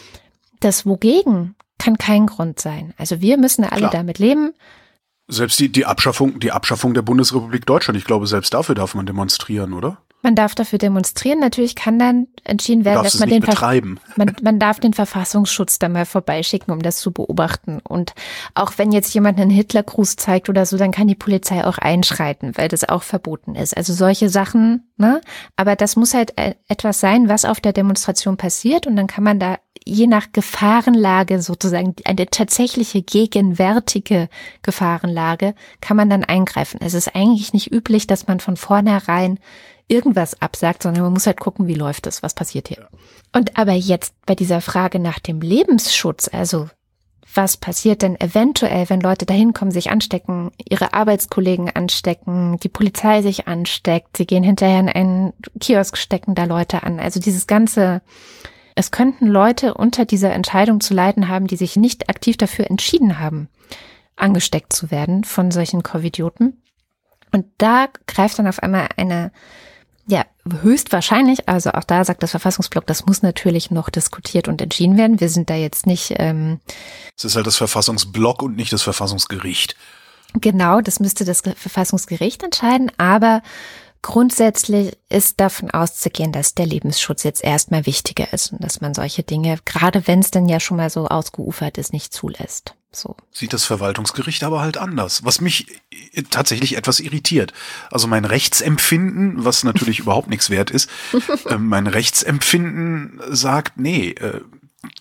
S2: Das Wogegen kann kein Grund sein. Also wir müssen alle Klar. damit leben.
S3: Selbst die, die Abschaffung, die Abschaffung der Bundesrepublik Deutschland, ich glaube, selbst dafür darf man demonstrieren, oder?
S2: Man darf dafür demonstrieren. Natürlich kann dann entschieden werden, dass man den,
S3: betreiben.
S2: man, man darf den Verfassungsschutz da mal vorbeischicken, um das zu beobachten. Und auch wenn jetzt jemand einen Hitlergruß zeigt oder so, dann kann die Polizei auch einschreiten, weil das auch verboten ist. Also solche Sachen, ne? Aber das muss halt etwas sein, was auf der Demonstration passiert. Und dann kann man da je nach Gefahrenlage sozusagen, eine tatsächliche gegenwärtige Gefahrenlage, kann man dann eingreifen. Es ist eigentlich nicht üblich, dass man von vornherein irgendwas absagt, sondern man muss halt gucken, wie läuft es, was passiert hier. Und aber jetzt bei dieser Frage nach dem Lebensschutz, also was passiert denn eventuell, wenn Leute dahin kommen, sich anstecken, ihre Arbeitskollegen anstecken, die Polizei sich ansteckt, sie gehen hinterher in einen Kiosk, stecken da Leute an. Also dieses ganze, es könnten Leute unter dieser Entscheidung zu leiden haben, die sich nicht aktiv dafür entschieden haben, angesteckt zu werden von solchen Covidioten. Und da greift dann auf einmal eine, ja, höchstwahrscheinlich, also auch da sagt das Verfassungsblog, das muss natürlich noch diskutiert und entschieden werden. Wir sind da jetzt nicht. Ähm,
S3: es ist halt das Verfassungsblog und nicht das Verfassungsgericht.
S2: Genau, das müsste das Verfassungsgericht entscheiden, aber grundsätzlich ist davon auszugehen, dass der Lebensschutz jetzt erstmal wichtiger ist und dass man solche Dinge, gerade wenn es dann ja schon mal so ausgeufert ist, nicht zulässt. So.
S3: Sieht das Verwaltungsgericht aber halt anders, was mich tatsächlich etwas irritiert. Also mein Rechtsempfinden, was natürlich überhaupt nichts wert ist, äh, mein Rechtsempfinden sagt, nee, äh,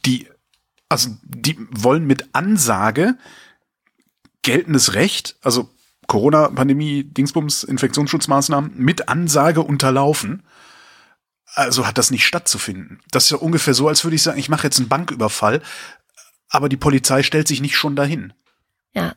S3: die, also die wollen mit Ansage geltendes Recht, also Corona-Pandemie, Dingsbums, Infektionsschutzmaßnahmen mit Ansage unterlaufen. Also hat das nicht stattzufinden. Das ist ja ungefähr so, als würde ich sagen, ich mache jetzt einen Banküberfall, aber die Polizei stellt sich nicht schon dahin.
S2: Ja.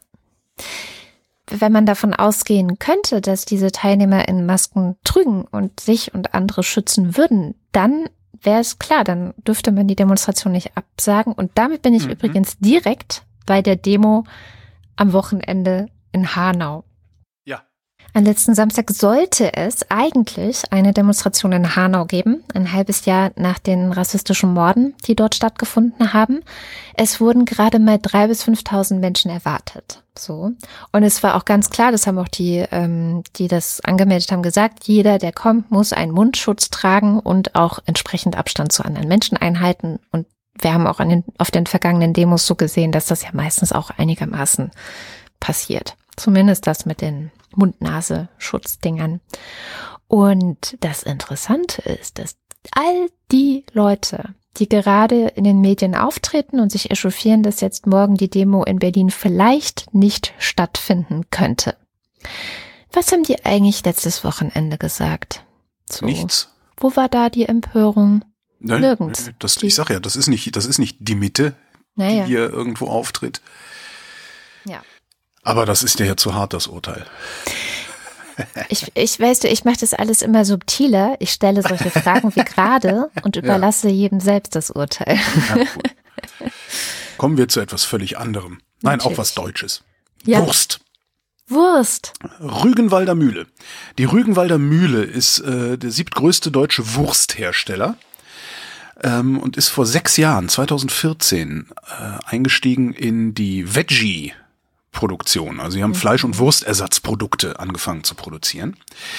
S2: Wenn man davon ausgehen könnte, dass diese Teilnehmer in Masken trügen und sich und andere schützen würden, dann wäre es klar, dann dürfte man die Demonstration nicht absagen. Und damit bin ich mhm. übrigens direkt bei der Demo am Wochenende in Hanau.
S3: Ja.
S2: Am letzten Samstag sollte es eigentlich eine Demonstration in Hanau geben, ein halbes Jahr nach den rassistischen Morden, die dort stattgefunden haben. Es wurden gerade mal drei bis fünftausend Menschen erwartet. So. Und es war auch ganz klar, das haben auch die, ähm, die das angemeldet haben, gesagt, jeder, der kommt, muss einen Mundschutz tragen und auch entsprechend Abstand zu anderen Menschen einhalten. Und wir haben auch an den, auf den vergangenen Demos so gesehen, dass das ja meistens auch einigermaßen passiert. Zumindest das mit den Mund-Nase-Schutzdingern. Und das Interessante ist, dass all die Leute, die gerade in den Medien auftreten und sich echauffieren, dass jetzt morgen die Demo in Berlin vielleicht nicht stattfinden könnte. Was haben die eigentlich letztes Wochenende gesagt? So.
S3: Nichts.
S2: Wo war da die Empörung?
S3: Nein,
S2: Nirgends.
S3: Das, ich sag ja, das ist nicht, das ist nicht die Mitte,
S2: naja.
S3: die hier irgendwo auftritt.
S2: Ja.
S3: Aber das ist dir ja zu hart, das Urteil.
S2: Ich, ich weißt du, ich mache das alles immer subtiler. Ich stelle solche Fragen wie gerade und überlasse ja. jedem selbst das Urteil. Ja,
S3: gut. Kommen wir zu etwas völlig anderem. Nein, Natürlich. Auch was Deutsches.
S2: Ja.
S3: Wurst.
S2: Wurst.
S3: Rügenwalder Mühle. Die Rügenwalder Mühle ist äh, der siebtgrößte deutsche Wursthersteller ähm, und ist vor sechs Jahren, zweitausendvierzehn, äh, eingestiegen in die Veggie Produktion. Also sie haben mhm. Fleisch- und Wurstersatzprodukte angefangen zu produzieren.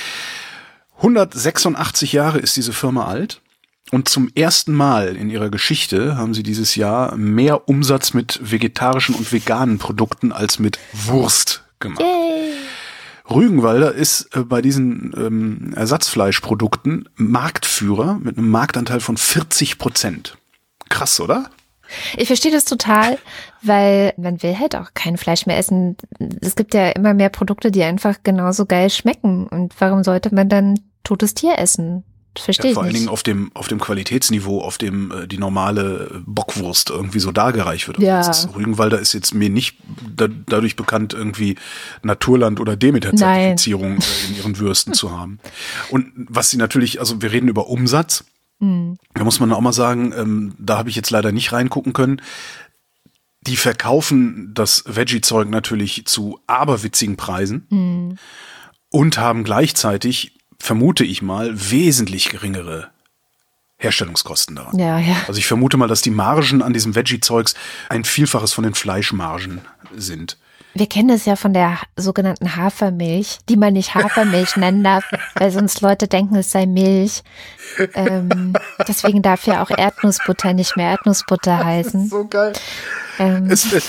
S3: hundertsechsundachtzig Jahre ist diese Firma alt und zum ersten Mal in ihrer Geschichte haben sie dieses Jahr mehr Umsatz mit vegetarischen und veganen Produkten als mit Wurst gemacht. Yay. Rügenwalder ist äh, bei diesen ähm, Ersatzfleischprodukten Marktführer mit einem Marktanteil von vierzig Prozent. Krass, oder?
S2: Ich verstehe das total, weil man will halt auch kein Fleisch mehr essen. Es gibt ja immer mehr Produkte, die einfach genauso geil schmecken. Und warum sollte man dann totes Tier essen? Das verstehe ja, ich nicht.
S3: Vor allen Dingen auf dem, auf dem Qualitätsniveau, auf dem äh, die normale Bockwurst irgendwie so dargereicht wird.
S2: Ja.
S3: Ist, Rügenwalder ist jetzt mir nicht da, dadurch bekannt, irgendwie Naturland- oder Demeter-Zertifizierung äh, in ihren Würsten zu haben. Und was sie natürlich, also wir reden über Umsatz. Da muss man auch mal sagen, ähm, da habe ich jetzt leider nicht reingucken können. Die verkaufen das Veggie-Zeug natürlich zu aberwitzigen Preisen mhm. und haben gleichzeitig, vermute ich mal, wesentlich geringere Herstellungskosten daran.
S2: Ja, ja.
S3: Also ich vermute mal, dass die Margen an diesem Veggie-Zeugs ein Vielfaches von den Fleischmargen sind.
S2: Wir kennen das ja von der sogenannten Hafermilch, die man nicht Hafermilch nennen darf, weil sonst Leute denken, es sei Milch. Ähm, deswegen darf ja auch Erdnussbutter nicht mehr Erdnussbutter heißen.
S3: So geil.
S2: Ähm,
S3: es, es,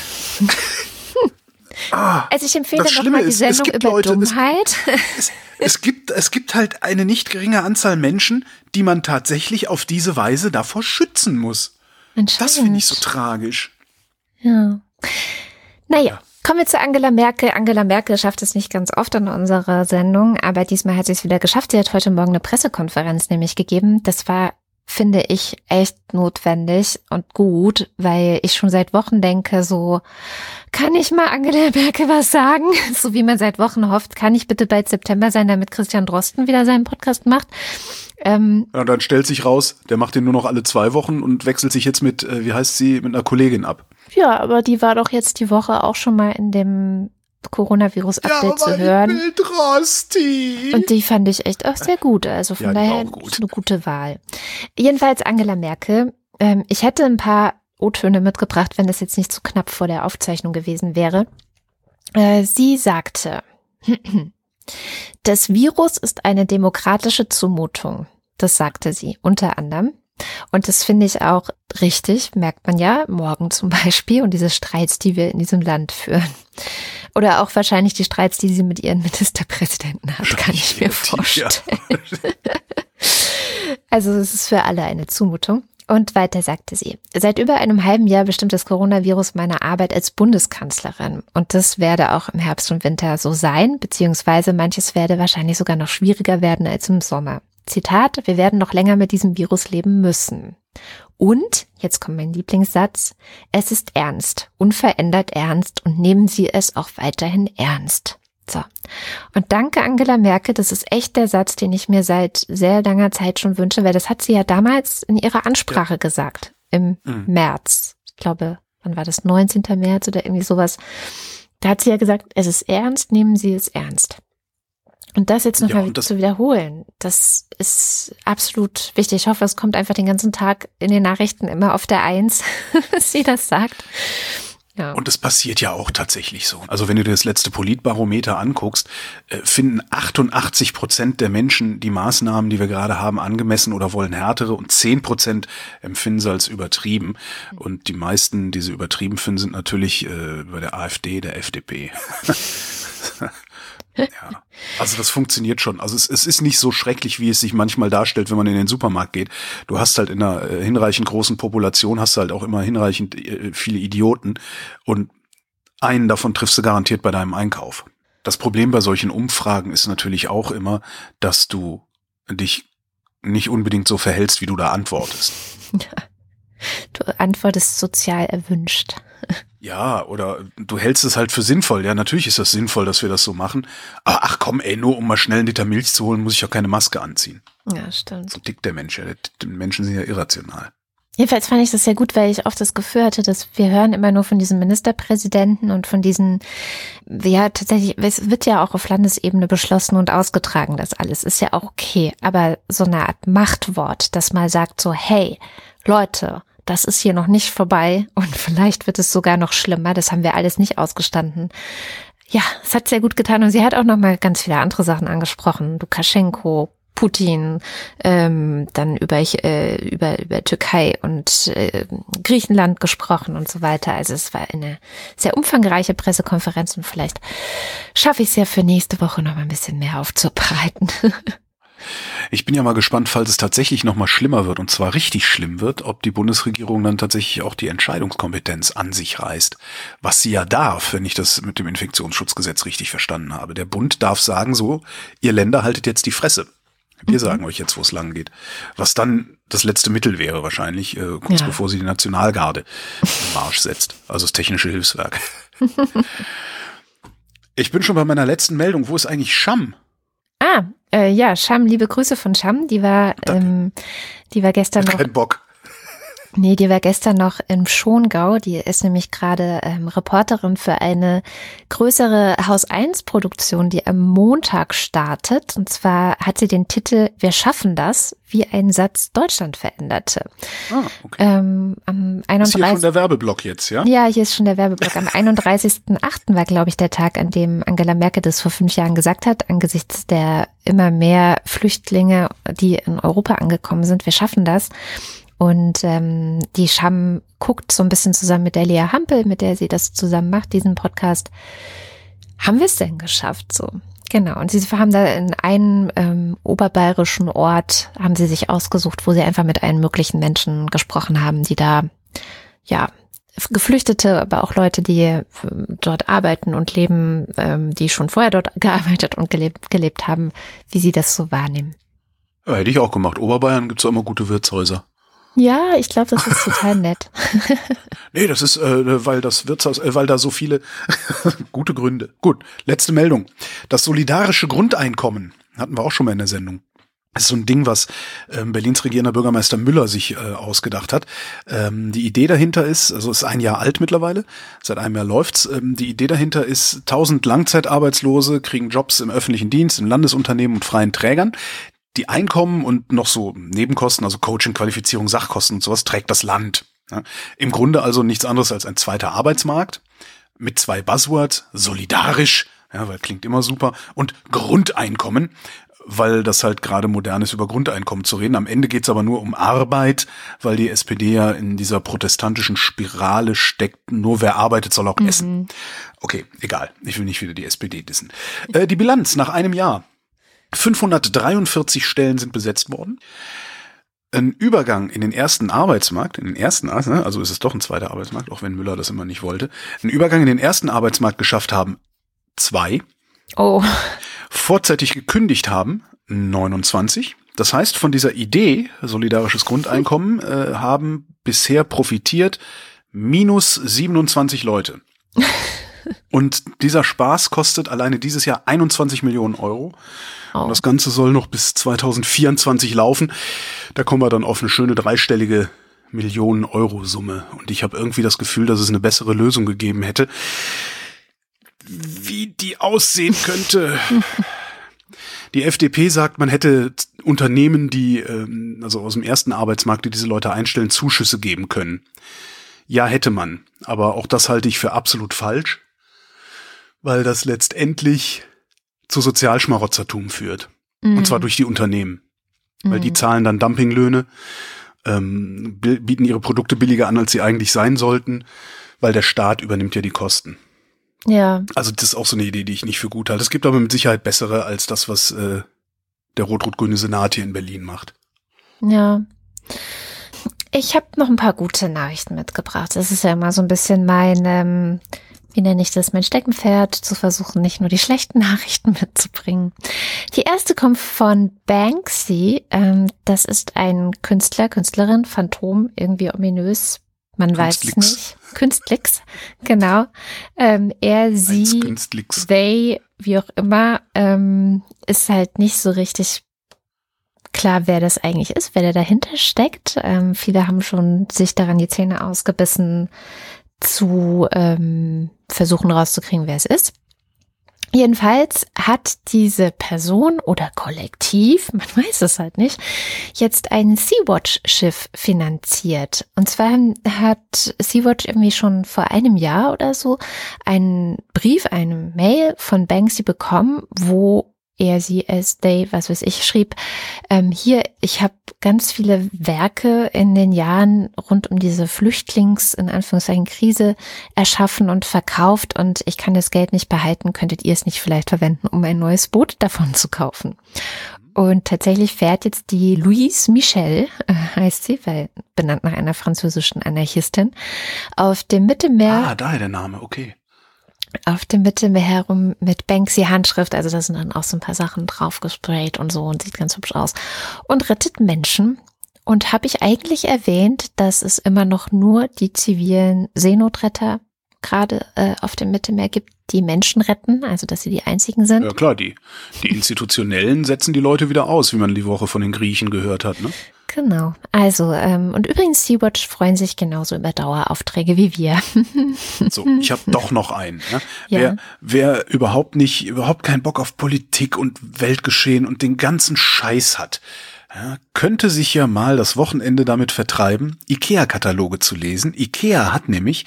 S3: ah,
S2: also ich empfehle nochmal die Sendung über Leute, Dummheit.
S3: Es, es, es, gibt, es gibt halt eine nicht geringe Anzahl Menschen, die man tatsächlich auf diese Weise davor schützen muss. Das finde ich so tragisch.
S2: Ja. Naja. Ja. Kommen wir zu Angela Merkel. Angela Merkel schafft es nicht ganz oft in unserer Sendung, aber diesmal hat sie es wieder geschafft. Sie hat heute Morgen eine Pressekonferenz nämlich gegeben. Das war, finde ich, echt notwendig und gut, weil ich schon seit Wochen denke, so, kann ich mal Angela Merkel was sagen? So wie man seit Wochen hofft, kann ich bitte bald September sein, damit Christian Drosten wieder seinen Podcast macht. Ähm,
S3: ja, und dann stellt sich raus, der macht den nur noch alle zwei Wochen und wechselt sich jetzt mit, äh, wie heißt sie, mit einer Kollegin ab.
S2: Ja, aber die war doch jetzt die Woche auch schon mal in dem Coronavirus-Update ja, zu hören. Und die fand ich echt auch sehr gut. Also von ja, daher gut. Eine gute Wahl. Jedenfalls Angela Merkel. Ähm, ich hätte ein paar O-Töne mitgebracht, wenn es jetzt nicht zu knapp vor der Aufzeichnung gewesen wäre. Äh, sie sagte, das Virus ist eine demokratische Zumutung. Das sagte sie unter anderem. Und das finde ich auch richtig, merkt man ja, morgen zum Beispiel und diese Streits, die wir in diesem Land führen. Oder auch wahrscheinlich die Streits, die sie mit ihren Ministerpräsidenten hat, kann ich mir vorstellen. Also es ist für alle eine Zumutung. Und weiter sagte sie, seit über einem halben Jahr bestimmt das Coronavirus meine Arbeit als Bundeskanzlerin. Und das werde auch im Herbst und Winter so sein, beziehungsweise manches werde wahrscheinlich sogar noch schwieriger werden als im Sommer. Zitat, wir werden noch länger mit diesem Virus leben müssen. Und, jetzt kommt mein Lieblingssatz, es ist ernst, unverändert ernst und nehmen Sie es auch weiterhin ernst. So. Und danke Angela Merkel, das ist echt der Satz, den ich mir seit sehr langer Zeit schon wünsche, weil das hat sie ja damals in ihrer Ansprache ja. gesagt, im mhm. März. Ich glaube, wann war das, neunzehnten März oder irgendwie sowas. Da hat sie ja gesagt, es ist ernst, nehmen Sie es ernst. Und das jetzt nochmal ja, zu wiederholen, das ist absolut wichtig. Ich hoffe, es kommt einfach den ganzen Tag in den Nachrichten immer auf der Eins, dass sie das sagt. Ja.
S3: Und es passiert ja auch tatsächlich so. Also wenn du dir das letzte Politbarometer anguckst, äh, finden achtundachtzig Prozent der Menschen die Maßnahmen, die wir gerade haben, angemessen oder wollen härtere und zehn Prozent empfinden sie als übertrieben. Und die meisten, die sie übertrieben finden, sind natürlich äh, bei der AfD, der F D P. Ja, also das funktioniert schon. Also es, es ist nicht so schrecklich, wie es sich manchmal darstellt, wenn man in den Supermarkt geht. Du hast halt in einer äh, hinreichend großen Population, hast du halt auch immer hinreichend äh, viele Idioten und einen davon triffst du garantiert bei deinem Einkauf. Das Problem bei solchen Umfragen ist natürlich auch immer, dass du dich nicht unbedingt so verhältst, wie du da antwortest.
S2: Ja. Du antwortest sozial erwünscht.
S3: Ja, oder du hältst es halt für sinnvoll. Ja, natürlich ist das sinnvoll, dass wir das so machen. Aber ach komm, ey, nur um mal schnell einen Liter Milch zu holen, muss ich ja keine Maske anziehen.
S2: Ja, stimmt.
S3: So tickt der Mensch ja. Die Menschen sind ja irrational.
S2: Jedenfalls fand ich das sehr gut, weil ich oft das Gefühl hatte, dass wir hören immer nur von diesen Ministerpräsidenten und von diesen, ja tatsächlich, es wird ja auch auf Landesebene beschlossen und ausgetragen, das alles, ist ja auch okay. Aber so eine Art Machtwort, das mal sagt so, hey, Leute, das ist hier noch nicht vorbei und vielleicht wird es sogar noch schlimmer. Das haben wir alles nicht ausgestanden. Ja, es hat sehr gut getan und sie hat auch noch mal ganz viele andere Sachen angesprochen. Lukaschenko, Putin, ähm, dann über äh, über über Türkei und äh, Griechenland gesprochen und so weiter. Also es war eine sehr umfangreiche Pressekonferenz und vielleicht schaffe ich es ja für nächste Woche noch mal ein bisschen mehr aufzubereiten.
S3: Ich bin ja mal gespannt, falls es tatsächlich noch mal schlimmer wird und zwar richtig schlimm wird, ob die Bundesregierung dann tatsächlich auch die Entscheidungskompetenz an sich reißt. Was sie ja darf, wenn ich das mit dem Infektionsschutzgesetz richtig verstanden habe. Der Bund darf sagen so, ihr Länder haltet jetzt die Fresse. Wir mhm. sagen euch jetzt, wo es lang geht. Was dann das letzte Mittel wäre wahrscheinlich, äh, kurz ja. bevor sie die Nationalgarde im Marsch setzt. Also das technische Hilfswerk. Ich bin schon bei meiner letzten Meldung. Wo ist eigentlich Scham?
S2: Ah, äh, ja, Scham, liebe Grüße von Scham, die war, ähm, die war gestern noch.
S3: Kein Bock.
S2: Nee, die war gestern noch im Schongau. Die ist nämlich gerade ähm, Reporterin für eine größere Haus eins Produktion, die am Montag startet. Und zwar hat sie den Titel Wir schaffen das, wie ein Satz Deutschland veränderte.
S3: Ah, okay.
S2: Ähm, am einunddreißigsten Ist hier
S3: schon der Werbeblock jetzt, ja?
S2: Ja, hier ist schon der Werbeblock. Am einunddreißigsten achten war, glaube ich, der Tag, an dem Angela Merkel das vor fünf Jahren gesagt hat, angesichts der immer mehr Flüchtlinge, die in Europa angekommen sind. Wir schaffen das. Und ähm, die Scham guckt so ein bisschen zusammen mit der Lea Hampel, mit der sie das zusammen macht, diesen Podcast. Haben wir es denn geschafft? So, genau. Und sie haben da in einem ähm, oberbayerischen Ort, haben sie sich ausgesucht, wo sie einfach mit allen möglichen Menschen gesprochen haben, die da, ja, Geflüchtete, aber auch Leute, die dort arbeiten und leben, ähm, die schon vorher dort gearbeitet und gelebt, gelebt haben, wie sie das so wahrnehmen.
S3: Ja, hätte ich auch gemacht. Oberbayern gibt's ja immer gute Wirtshäuser.
S2: Ja, ich glaube, das ist total nett.
S3: Nee, das ist, äh, weil das Wirtshaus, äh, weil da so viele gute Gründe. Gut, letzte Meldung. Das solidarische Grundeinkommen hatten wir auch schon mal in der Sendung. Das ist so ein Ding, was ähm, Berlins regierender Bürgermeister Müller sich äh, ausgedacht hat. Ähm, die Idee dahinter ist, also ist ein Jahr alt mittlerweile, seit einem Jahr läuft's. Ähm, die Idee dahinter ist, tausend Langzeitarbeitslose kriegen Jobs im öffentlichen Dienst, in Landesunternehmen und freien Trägern. Die Einkommen und noch so Nebenkosten, also Coaching, Qualifizierung, Sachkosten und sowas, trägt das Land. Ja, im Grunde also nichts anderes als ein zweiter Arbeitsmarkt mit zwei Buzzwords, solidarisch, ja, weil klingt immer super, und Grundeinkommen, weil das halt gerade modern ist, über Grundeinkommen zu reden. Am Ende geht's aber nur um Arbeit, weil die S P D ja in dieser protestantischen Spirale steckt, nur wer arbeitet, soll auch mhm. essen. Okay, egal, ich will nicht wieder die S P D dissen. Äh, die Bilanz nach einem Jahr. fünfhundertdreiundvierzig Stellen sind besetzt worden. ein Übergang in den ersten Arbeitsmarkt, in den ersten, also ist es doch ein zweiter Arbeitsmarkt, auch wenn Müller das immer nicht wollte, einen Übergang in den ersten Arbeitsmarkt geschafft haben, zwei.
S2: Oh.
S3: Vorzeitig gekündigt haben, neunundzwanzig. Das heißt, von dieser Idee, solidarisches Grundeinkommen, äh, haben bisher profitiert minus siebenundzwanzig Leute. Und dieser Spaß kostet alleine dieses Jahr einundzwanzig Millionen Euro. Oh. Und das Ganze soll noch bis zweitausendvierundzwanzig laufen. Da kommen wir dann auf eine schöne dreistellige Millionen-Euro-Summe. Und ich habe irgendwie das Gefühl, dass es eine bessere Lösung gegeben hätte. Wie die aussehen könnte. Die F D P sagt, man hätte Unternehmen, die also aus dem ersten Arbeitsmarkt, die diese Leute einstellen, Zuschüsse geben können. Ja, hätte man. Aber auch das halte ich für absolut falsch, weil das letztendlich zu Sozialschmarotzertum führt. Mhm. Und zwar durch die Unternehmen. Mhm. Weil die zahlen dann Dumpinglöhne, ähm, bieten ihre Produkte billiger an, als sie eigentlich sein sollten, weil der Staat übernimmt ja die Kosten.
S2: Ja.
S3: Also das ist auch so eine Idee, die ich nicht für gut halte. Es gibt aber mit Sicherheit bessere als das, was äh, der rot-rot-grüne Senat hier in Berlin macht.
S2: Ja. Ich habe noch ein paar gute Nachrichten mitgebracht. Das ist ja immer so ein bisschen mein, ähm, wie nenne ich das, mein Steckenpferd, zu versuchen, nicht nur die schlechten Nachrichten mitzubringen. Die erste kommt von Banksy. Ähm, das ist ein Künstler, Künstlerin, Phantom, irgendwie ominös. Man weiß es nicht. Künstlix, genau. Ähm, er, sie, they, wie auch immer, ähm, ist halt nicht so richtig klar, wer das eigentlich ist, wer da dahinter steckt. Ähm, viele haben schon sich daran die Zähne ausgebissen, zu ähm, versuchen rauszukriegen, wer es ist. Jedenfalls hat diese Person oder Kollektiv, man weiß es halt nicht, jetzt ein Sea-Watch-Schiff finanziert. Und zwar hat Sea-Watch irgendwie schon vor einem Jahr oder so einen Brief, eine Mail von Banksy bekommen, wo er, sie, es, they, was weiß ich, schrieb, ähm, hier, ich habe ganz viele Werke in den Jahren rund um diese Flüchtlings-, in Anführungszeichen, Krise erschaffen und verkauft und ich kann das Geld nicht behalten, könntet ihr es nicht vielleicht verwenden, um ein neues Boot davon zu kaufen? Und tatsächlich fährt jetzt die Louise Michel, äh, heißt sie, weil benannt nach einer französischen Anarchistin, auf dem Mittelmeer.
S3: Ah, daher der Name, okay.
S2: Auf dem Mittelmeer herum mit Banksy-Handschrift, also da sind dann auch so ein paar Sachen drauf gesprayt und so und sieht ganz hübsch aus. Und rettet Menschen. Und habe ich eigentlich erwähnt, dass es immer noch nur die zivilen Seenotretter gerade äh, auf dem Mittelmeer gibt, die Menschen retten, also dass sie die einzigen sind?
S3: Ja klar, die, die Institutionellen setzen die Leute wieder aus, wie man die Woche von den Griechen gehört hat, ne?
S2: Genau, also ähm, und übrigens Sea-Watch freuen sich genauso über Daueraufträge wie wir.
S3: So, ich habe doch noch einen. Ne? Ja. Wer, wer überhaupt nicht, überhaupt keinen Bock auf Politik und Weltgeschehen und den ganzen Scheiß hat, ja, könnte sich ja mal das Wochenende damit vertreiben, IKEA-Kataloge zu lesen. IKEA hat nämlich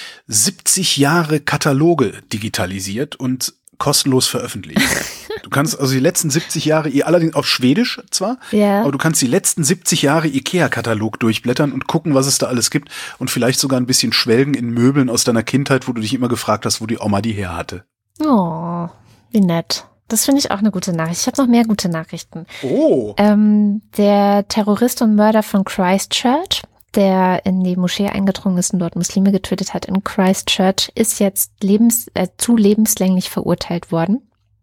S3: siebzig Jahre Kataloge digitalisiert und kostenlos veröffentlicht. Du kannst also die letzten siebzig Jahre, allerdings auf Schwedisch zwar, ja. aber du kannst die letzten siebzig Jahre IKEA-Katalog durchblättern und gucken, was es da alles gibt und vielleicht sogar ein bisschen schwelgen in Möbeln aus deiner Kindheit, wo du dich immer gefragt hast, wo die Oma die her hatte.
S2: Oh, wie nett. Das finde ich auch eine gute Nachricht. Ich habe noch mehr gute Nachrichten.
S3: Oh.
S2: Ähm, der Terrorist und Mörder von Christchurch, der in die Moschee eingedrungen ist und dort Muslime getötet hat in Christchurch, ist jetzt lebens, äh, zu lebenslänglich verurteilt worden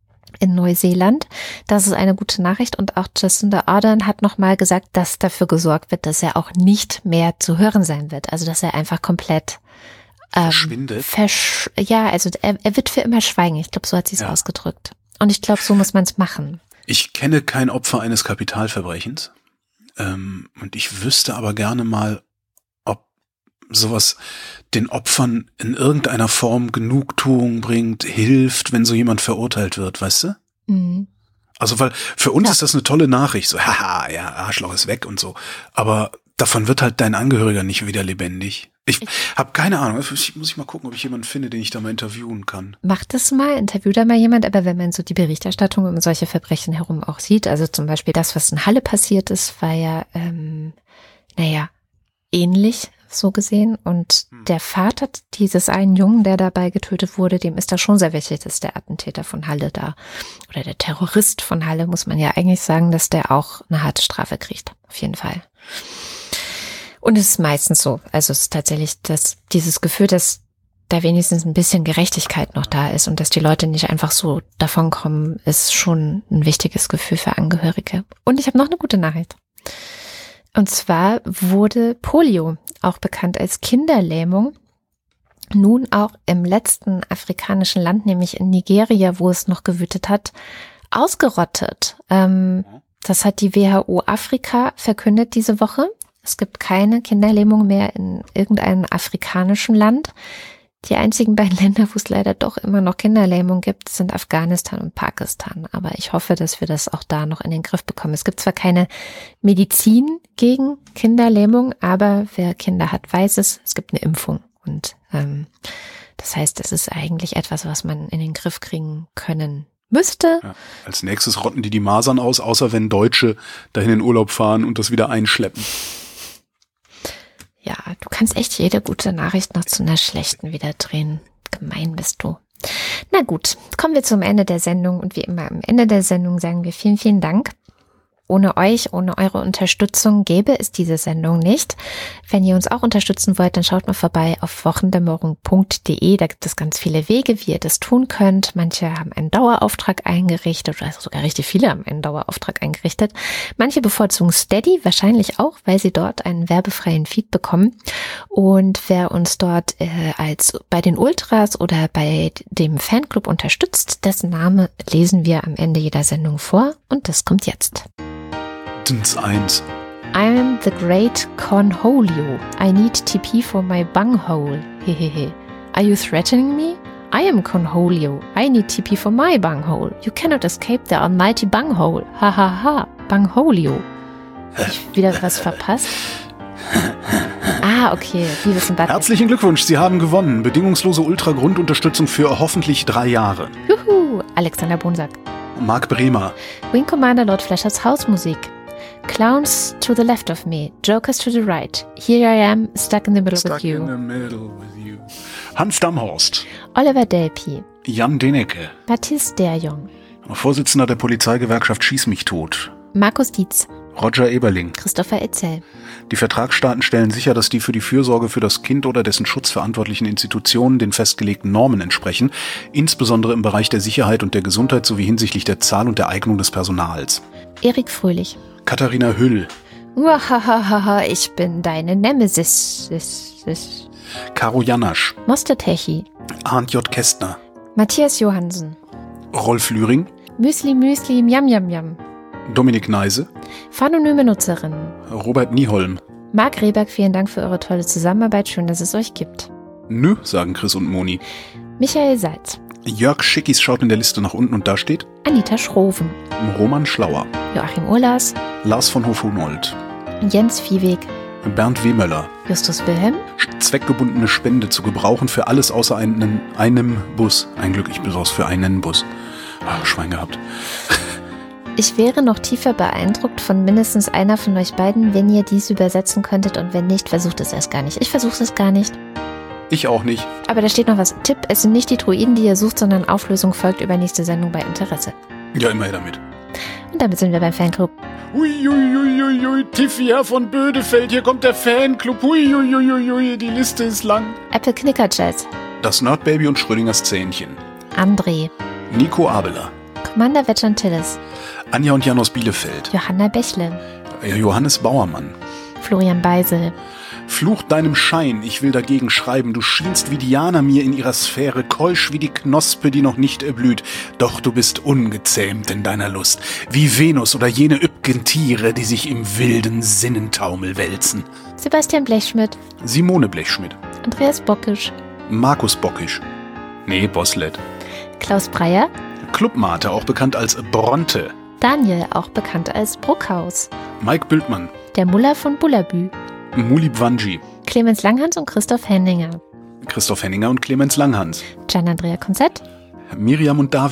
S2: in Neuseeland. Das ist eine gute Nachricht. Und auch Jacinda Ardern hat nochmal gesagt, dass dafür gesorgt wird, dass er auch nicht mehr zu hören sein wird. Also dass er einfach komplett ähm,
S3: verschwindet.
S2: Versch- ja, also er, er wird für immer schweigen. Ich glaube, so hat sie es ja. ausgedrückt. Und ich glaube, so muss man es machen.
S3: Ich kenne kein Opfer eines Kapitalverbrechens. Ähm, und ich wüsste aber gerne mal, ob sowas den Opfern in irgendeiner Form Genugtuung bringt, hilft, wenn so jemand verurteilt wird, weißt du? Mhm. Also, weil für uns ja. ist das eine tolle Nachricht, so, haha, ja, Arschloch ist weg und so. Aber davon wird halt dein Angehöriger nicht wieder lebendig. Ich, ich habe keine Ahnung, ich, muss ich mal gucken, ob ich jemanden finde, den ich da mal interviewen kann.
S2: Mach das mal, interview da mal jemand, aber wenn man so die Berichterstattung um solche Verbrechen herum auch sieht, also zum Beispiel das, was in Halle passiert ist, war ja, ähm, naja, ähnlich, so gesehen. Und der Vater dieses einen Jungen, der dabei getötet wurde, dem ist das schon sehr wichtig, dass der Attentäter von Halle da, oder der Terrorist von Halle, muss man ja eigentlich sagen, dass der auch eine harte Strafe kriegt. Auf jeden Fall. Und es ist meistens so. Also es ist tatsächlich das, dieses Gefühl, dass da wenigstens ein bisschen Gerechtigkeit noch da ist und dass die Leute nicht einfach so davonkommen, ist schon ein wichtiges Gefühl für Angehörige. Und ich habe noch eine gute Nachricht. Und zwar wurde Polio, auch bekannt als Kinderlähmung, nun auch im letzten afrikanischen Land, nämlich in Nigeria, wo es noch gewütet hat, ausgerottet. Ähm, das hat die W H O Afrika verkündet diese Woche. Es gibt keine Kinderlähmung mehr in irgendeinem afrikanischen Land. Die einzigen beiden Länder, wo es leider doch immer noch Kinderlähmung gibt, sind Afghanistan und Pakistan. Aber ich hoffe, dass wir das auch da noch in den Griff bekommen. Es gibt zwar keine Medizin gegen Kinderlähmung, aber wer Kinder hat, weiß es. Es gibt eine Impfung. Und ähm, das heißt, es ist eigentlich etwas, was man in den Griff kriegen können müsste.
S3: Ja, als nächstes rotten die die Masern aus, außer wenn Deutsche dahin in Urlaub fahren und das wieder einschleppen.
S2: Ja, du kannst echt jede gute Nachricht noch zu einer schlechten wieder drehen. Gemein bist du. Na gut, kommen wir zum Ende der Sendung und wie immer am Ende der Sendung sagen wir vielen, vielen Dank. Ohne euch, ohne eure Unterstützung gäbe es diese Sendung nicht. Wenn ihr uns auch unterstützen wollt, dann schaut mal vorbei auf wochendämmerung punkt de. Da gibt es ganz viele Wege, wie ihr das tun könnt. Manche haben einen Dauerauftrag eingerichtet, oder sogar richtig viele haben einen Dauerauftrag eingerichtet. Manche bevorzugen Steady, wahrscheinlich auch, weil sie dort einen werbefreien Feed bekommen. Und wer uns dort äh, als bei den Ultras oder bei dem Fanclub unterstützt, dessen Name lesen wir am Ende jeder Sendung vor. Und das kommt jetzt.
S3: eins.
S2: I'm the great Cornholio. I need T P for my bunghole. Hehehe. Are you threatening me? I am Cornholio. I need T P for my bunghole. You cannot escape the almighty bunghole. Ha ha ha. Bungholio. Hab ich wieder was verpasst? Ah, okay. Liebes Bad.
S3: Herzlichen Glückwunsch, Sie haben gewonnen. Bedingungslose Ultra-Grundunterstützung für hoffentlich drei Jahre.
S2: Juhu. Alexander Bonsack.
S3: Marc Bremer.
S2: Wing Commander Lord Fleshers Hausmusik. Clowns to the left of me, Jokers to the right. Here I am, stuck in the middle
S3: Stuck
S2: with you.
S3: in the middle with you. Hans Damhorst.
S2: Oliver Delpi.
S3: Jan Denecke.
S2: Mathis Derjong.
S3: Vorsitzender der Polizeigewerkschaft Schieß mich tot.
S2: Markus Dietz.
S3: Roger Eberling.
S2: Christopher Etzel.
S3: Die Vertragsstaaten stellen sicher, dass die für die Fürsorge für das Kind oder dessen Schutz verantwortlichen Institutionen den festgelegten Normen entsprechen, insbesondere im Bereich der Sicherheit und der Gesundheit sowie hinsichtlich der Zahl und der Eignung des Personals.
S2: Erik Fröhlich.
S3: Katharina Hüll.
S2: Wahahaha, ich bin deine Nemesis.
S3: Karo Janasch.
S2: Moster Techi.
S3: Arndt J. Kästner.
S2: Matthias Johansen.
S3: Rolf Lühring.
S2: Müsli Müsli Miam Miam Miam.
S3: Dominik Neise.
S2: Phanonyme Nutzerin.
S3: Robert Nieholm.
S2: Marc Rehberg, vielen Dank für eure tolle Zusammenarbeit. Schön, dass es euch gibt.
S3: Nö, sagen Chris und Moni.
S2: Michael Seitz.
S3: Jörg Schickis schaut in der Liste nach unten und da steht
S2: Anita Schroven.
S3: Roman Schlauer.
S2: Joachim Urlas.
S3: Lars von Hof-Hunold.
S2: Jens Viehweg.
S3: Bernd Wehmöller.
S2: Justus Wilhelm.
S3: Zweckgebundene Spende zu gebrauchen für alles außer einen, einem Bus. Ein Glück, ich besorge für einen Bus. Ah, Schwein gehabt.
S2: Ich wäre noch tiefer beeindruckt von mindestens einer von euch beiden, wenn ihr dies übersetzen könntet, und wenn nicht, versucht es erst gar nicht. Ich versuche es gar nicht.
S3: Ich auch nicht.
S2: Aber da steht noch was. Tipp, es sind nicht die Druiden, die ihr sucht, sondern Auflösung folgt über nächste Sendung bei Interesse.
S3: Ja, immer her damit.
S2: Und damit sind wir beim Fanclub.
S3: Uiuiuiui, ui, ui, Tiffy Herr von Bödefeld, hier kommt der Fanclub. Uiuiuiui, ui, die Liste ist lang.
S2: Apple Knickerjazz.
S3: Das Nerdbaby und Schrödingers Zähnchen.
S2: André.
S3: Nico Abeler.
S2: Commander Vetchantillis.
S3: Anja und Jan aus Bielefeld.
S2: Johanna Bächle.
S3: Johannes Bauermann.
S2: Florian Beisel.
S3: Fluch deinem Schein, ich will dagegen schreiben, du schienst wie Diana mir in ihrer Sphäre, keusch wie die Knospe, die noch nicht erblüht, doch du bist ungezähmt in deiner Lust, wie Venus oder jene üppgen Tiere, die sich im wilden Sinnentaumel wälzen.
S2: Sebastian Blechschmidt.
S3: Simone Blechschmidt.
S2: Andreas Bockisch.
S3: Markus Bockisch. Nee, Bosslet.
S2: Klaus Breyer.
S3: Clubmate, auch bekannt als Bronte.
S2: Daniel, auch bekannt als Bruckhaus.
S3: Mike Bültmann.
S2: Der Muller von Bullabü.
S3: Muli Bwanji.
S2: Clemens Langhans und Christoph Henninger.
S3: Christoph Henninger und Clemens Langhans.
S2: Gian Andrea Konzett.
S3: Miriam und David.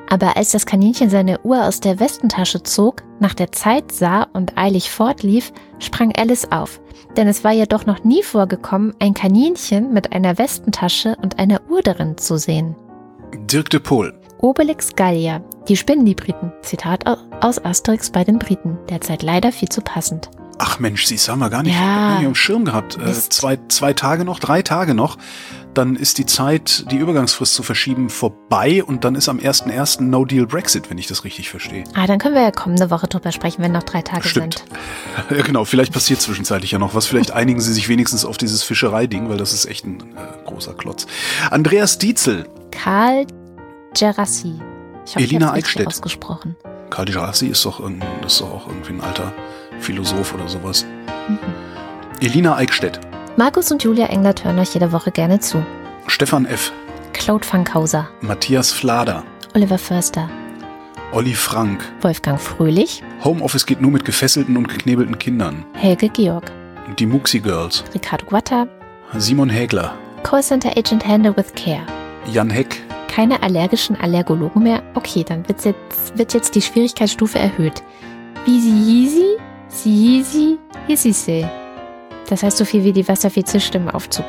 S2: Aber als das Kaninchen seine Uhr aus der Westentasche zog, nach der Zeit sah und eilig fortlief, sprang Alice auf. Denn es war ja doch noch nie vorgekommen, ein Kaninchen mit einer Westentasche und einer Uhr darin zu sehen.
S3: Dirk de Poel.
S2: Obelix Gallia. Die spinnen die Briten. Zitat aus Asterix bei den Briten. Derzeit leider viel zu passend.
S3: Ach Mensch, siehst du, haben wir gar nicht,
S2: Ja.
S3: gar nicht am Schirm gehabt. Äh, zwei, zwei Tage noch, drei Tage noch. Dann ist die Zeit, die Übergangsfrist zu verschieben, vorbei und dann ist am ersten ersten No-Deal-Brexit, wenn ich das richtig verstehe.
S2: Ah, dann können wir ja kommende Woche drüber sprechen, wenn noch drei Tage
S3: Stimmt.
S2: sind.
S3: Ja, genau, vielleicht passiert zwischenzeitlich ja noch was. Vielleicht einigen sie sich wenigstens auf dieses Fischereiding, weil das ist echt ein äh, großer Klotz. Andreas Dietzel.
S2: Karl Gerassi. Ich hoffe,
S3: Elina
S2: ich hab's richtig
S3: Eickstedt.
S2: ausgesprochen.
S3: Karl Gerassi ist doch, irgendein, das ist doch auch irgendwie ein alter Philosoph oder sowas.
S2: Mhm.
S3: Elina Eickstedt.
S2: Markus und Julia Englert hören euch jede Woche gerne zu.
S3: Stefan F.
S2: Claude Fankhauser.
S3: Matthias Flader.
S2: Oliver Förster.
S3: Olli Frank.
S2: Wolfgang Fröhlich.
S3: Homeoffice geht nur mit gefesselten und geknebelten Kindern.
S2: Helge Georg.
S3: Die Muxi Girls.
S2: Ricardo Guatta.
S3: Simon Hägler.
S2: Callcenter Agent Handle with Care.
S3: Jan Heck.
S2: Keine allergischen Allergologen mehr? Okay, dann wird's jetzt, wird jetzt die Schwierigkeitsstufe erhöht. Wisi Sihisi, Hisise. Das heißt so viel wie die Wasservieh-Zischte im Aufzug.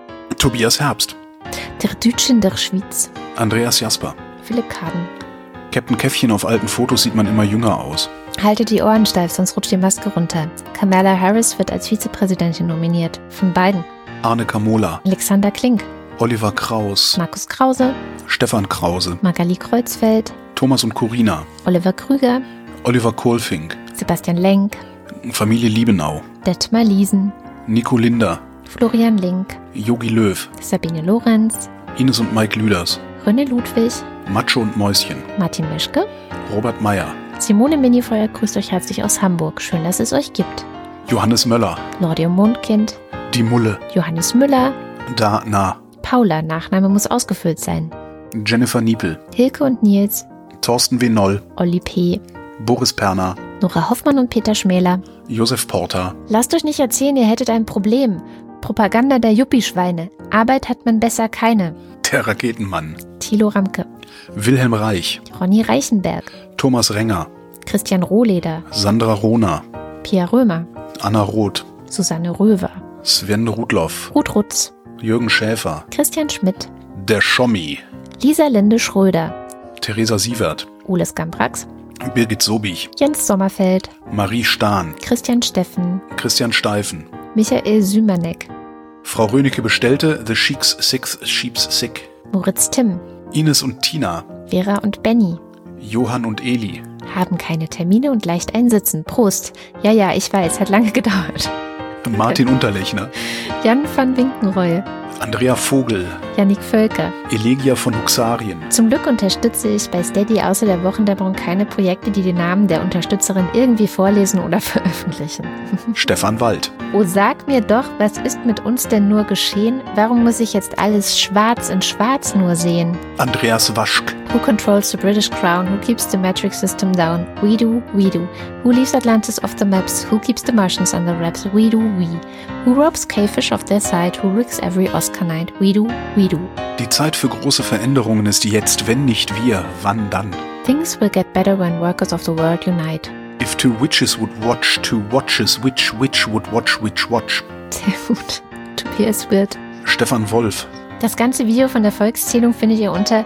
S3: Tobias Herbst.
S2: Der Dütschen der Schwyz.
S3: Andreas Jasper.
S2: Philipp Kaden.
S3: Captain Käffchen, auf alten Fotos sieht man immer jünger aus.
S2: Haltet die Ohren steif, sonst rutscht die Maske runter. Kamala Harris wird als Vizepräsidentin nominiert. Von beiden.
S3: Arne Kamola.
S2: Alexander Klink.
S3: Oliver Kraus.
S2: Markus Krause.
S3: Stefan Krause.
S2: Magali Kreuzfeld.
S3: Thomas und Corina.
S2: Oliver Krüger.
S3: Oliver Kohlfink.
S2: Sebastian Lenk.
S3: Familie Liebenau.
S2: Detmar Liesen.
S3: Nico Linder.
S2: Florian Link.
S3: Yogi Löw.
S2: Sabine Lorenz.
S3: Ines und Mike Lüders.
S2: René Ludwig.
S3: Macho und Mäuschen.
S2: Martin Mischke.
S3: Robert Meyer.
S2: Simone Minifeuer grüßt euch herzlich aus Hamburg. Schön, dass es euch gibt.
S3: Johannes Möller.
S2: Lordio Mondkind.
S3: Die Mulle.
S2: Johannes Müller.
S3: Da, na.
S2: Paula, Nachname muss ausgefüllt sein.
S3: Jennifer Niepel.
S2: Hilke und Nils.
S3: Thorsten W. Noll.
S2: Olli P.
S3: Boris Perner.
S2: Nora Hoffmann und Peter Schmäler.
S3: Josef Porter.
S2: Lasst euch nicht erzählen, ihr hättet ein Problem. Propaganda der Yuppie-Schweine. Arbeit hat man besser keine.
S3: Der Raketenmann.
S2: Thilo Ramke.
S3: Wilhelm Reich.
S2: Ronny Reichenberg.
S3: Thomas Renger.
S2: Christian Rohleder.
S3: Sandra Rohner.
S2: Pia Römer.
S3: Anna Roth.
S2: Susanne Röver.
S3: Sven Rudloff.
S2: Ruth Rutz.
S3: Jürgen Schäfer.
S2: Christian Schmidt.
S3: Der Schommi.
S2: Lisa Linde Schröder.
S3: Theresa Sievert.
S2: Ules Gambrax.
S3: Birgit Sobich.
S2: Jens Sommerfeld.
S3: Marie Stahn.
S2: Christian Steffen.
S3: Christian Steifen.
S2: Michael Sümanek.
S3: Frau Rönecke bestellte The Sheik's Sixth Sheep's Sick.
S2: Moritz Timm.
S3: Ines und Tina.
S2: Vera und Benny.
S3: Johann und Eli.
S2: Haben keine Termine und leicht einsitzen. Prost. Ja, ja, ich weiß, hat lange gedauert.
S3: Martin Unterlechner.
S2: Jan van Winkenreue.
S3: Andrea Vogel.
S2: Jannik Völker.
S3: Elegia von Huxarien.
S2: Zum Glück unterstütze ich bei Steady außer der Wochendämmerung keine Projekte, die den Namen der Unterstützerin irgendwie vorlesen oder veröffentlichen.
S3: Stefan Wald.
S2: Oh, sag mir doch, was ist mit uns denn nur geschehen? Warum muss ich jetzt alles schwarz in schwarz nur sehen?
S3: Andreas Waschk.
S2: Who controls the British crown? Who keeps the metric system down? We do, we do. Who leaves Atlantis off the maps? Who keeps the Martians under wraps? We do, we. Who robs K-Fish off their side? Who rigs every Oscar night? We do, we do.
S3: Die Zeit für große Veränderungen ist jetzt, wenn nicht wir, wann dann?
S2: Things will get better when workers of the world unite.
S3: If two witches would watch, two watches, which witch would watch, which watch?
S2: Sehr gut. Tobias Wirth.
S3: Stefan Wolf.
S2: Das ganze Video von der Volkszählung findet ihr unter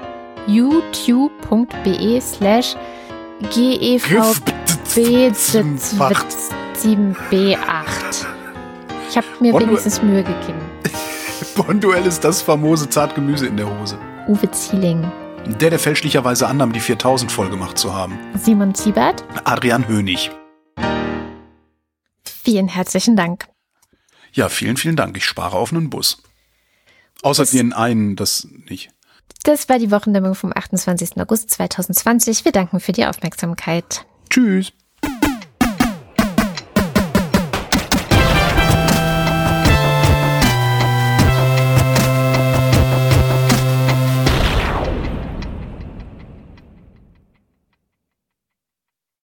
S2: youtube.be slash gevb sieben b acht. Ich habe mir
S3: Bondu-
S2: wenigstens Mühe gegeben.
S3: Bonduell ist das famose Zartgemüse in der Hose.
S2: Uwe Zieling.
S3: Der, der fälschlicherweise annahm, die viertausend voll gemacht zu haben.
S2: Simon Ziebert.
S3: Adrian Hönig.
S2: Vielen herzlichen Dank.
S3: Ja, vielen, vielen Dank. Ich spare auf einen Bus. Außer den einen, das nicht.
S2: Das war die Wochendämmerung vom achtundzwanzigsten August zweitausendzwanzig. Wir danken für die Aufmerksamkeit.
S3: Tschüss.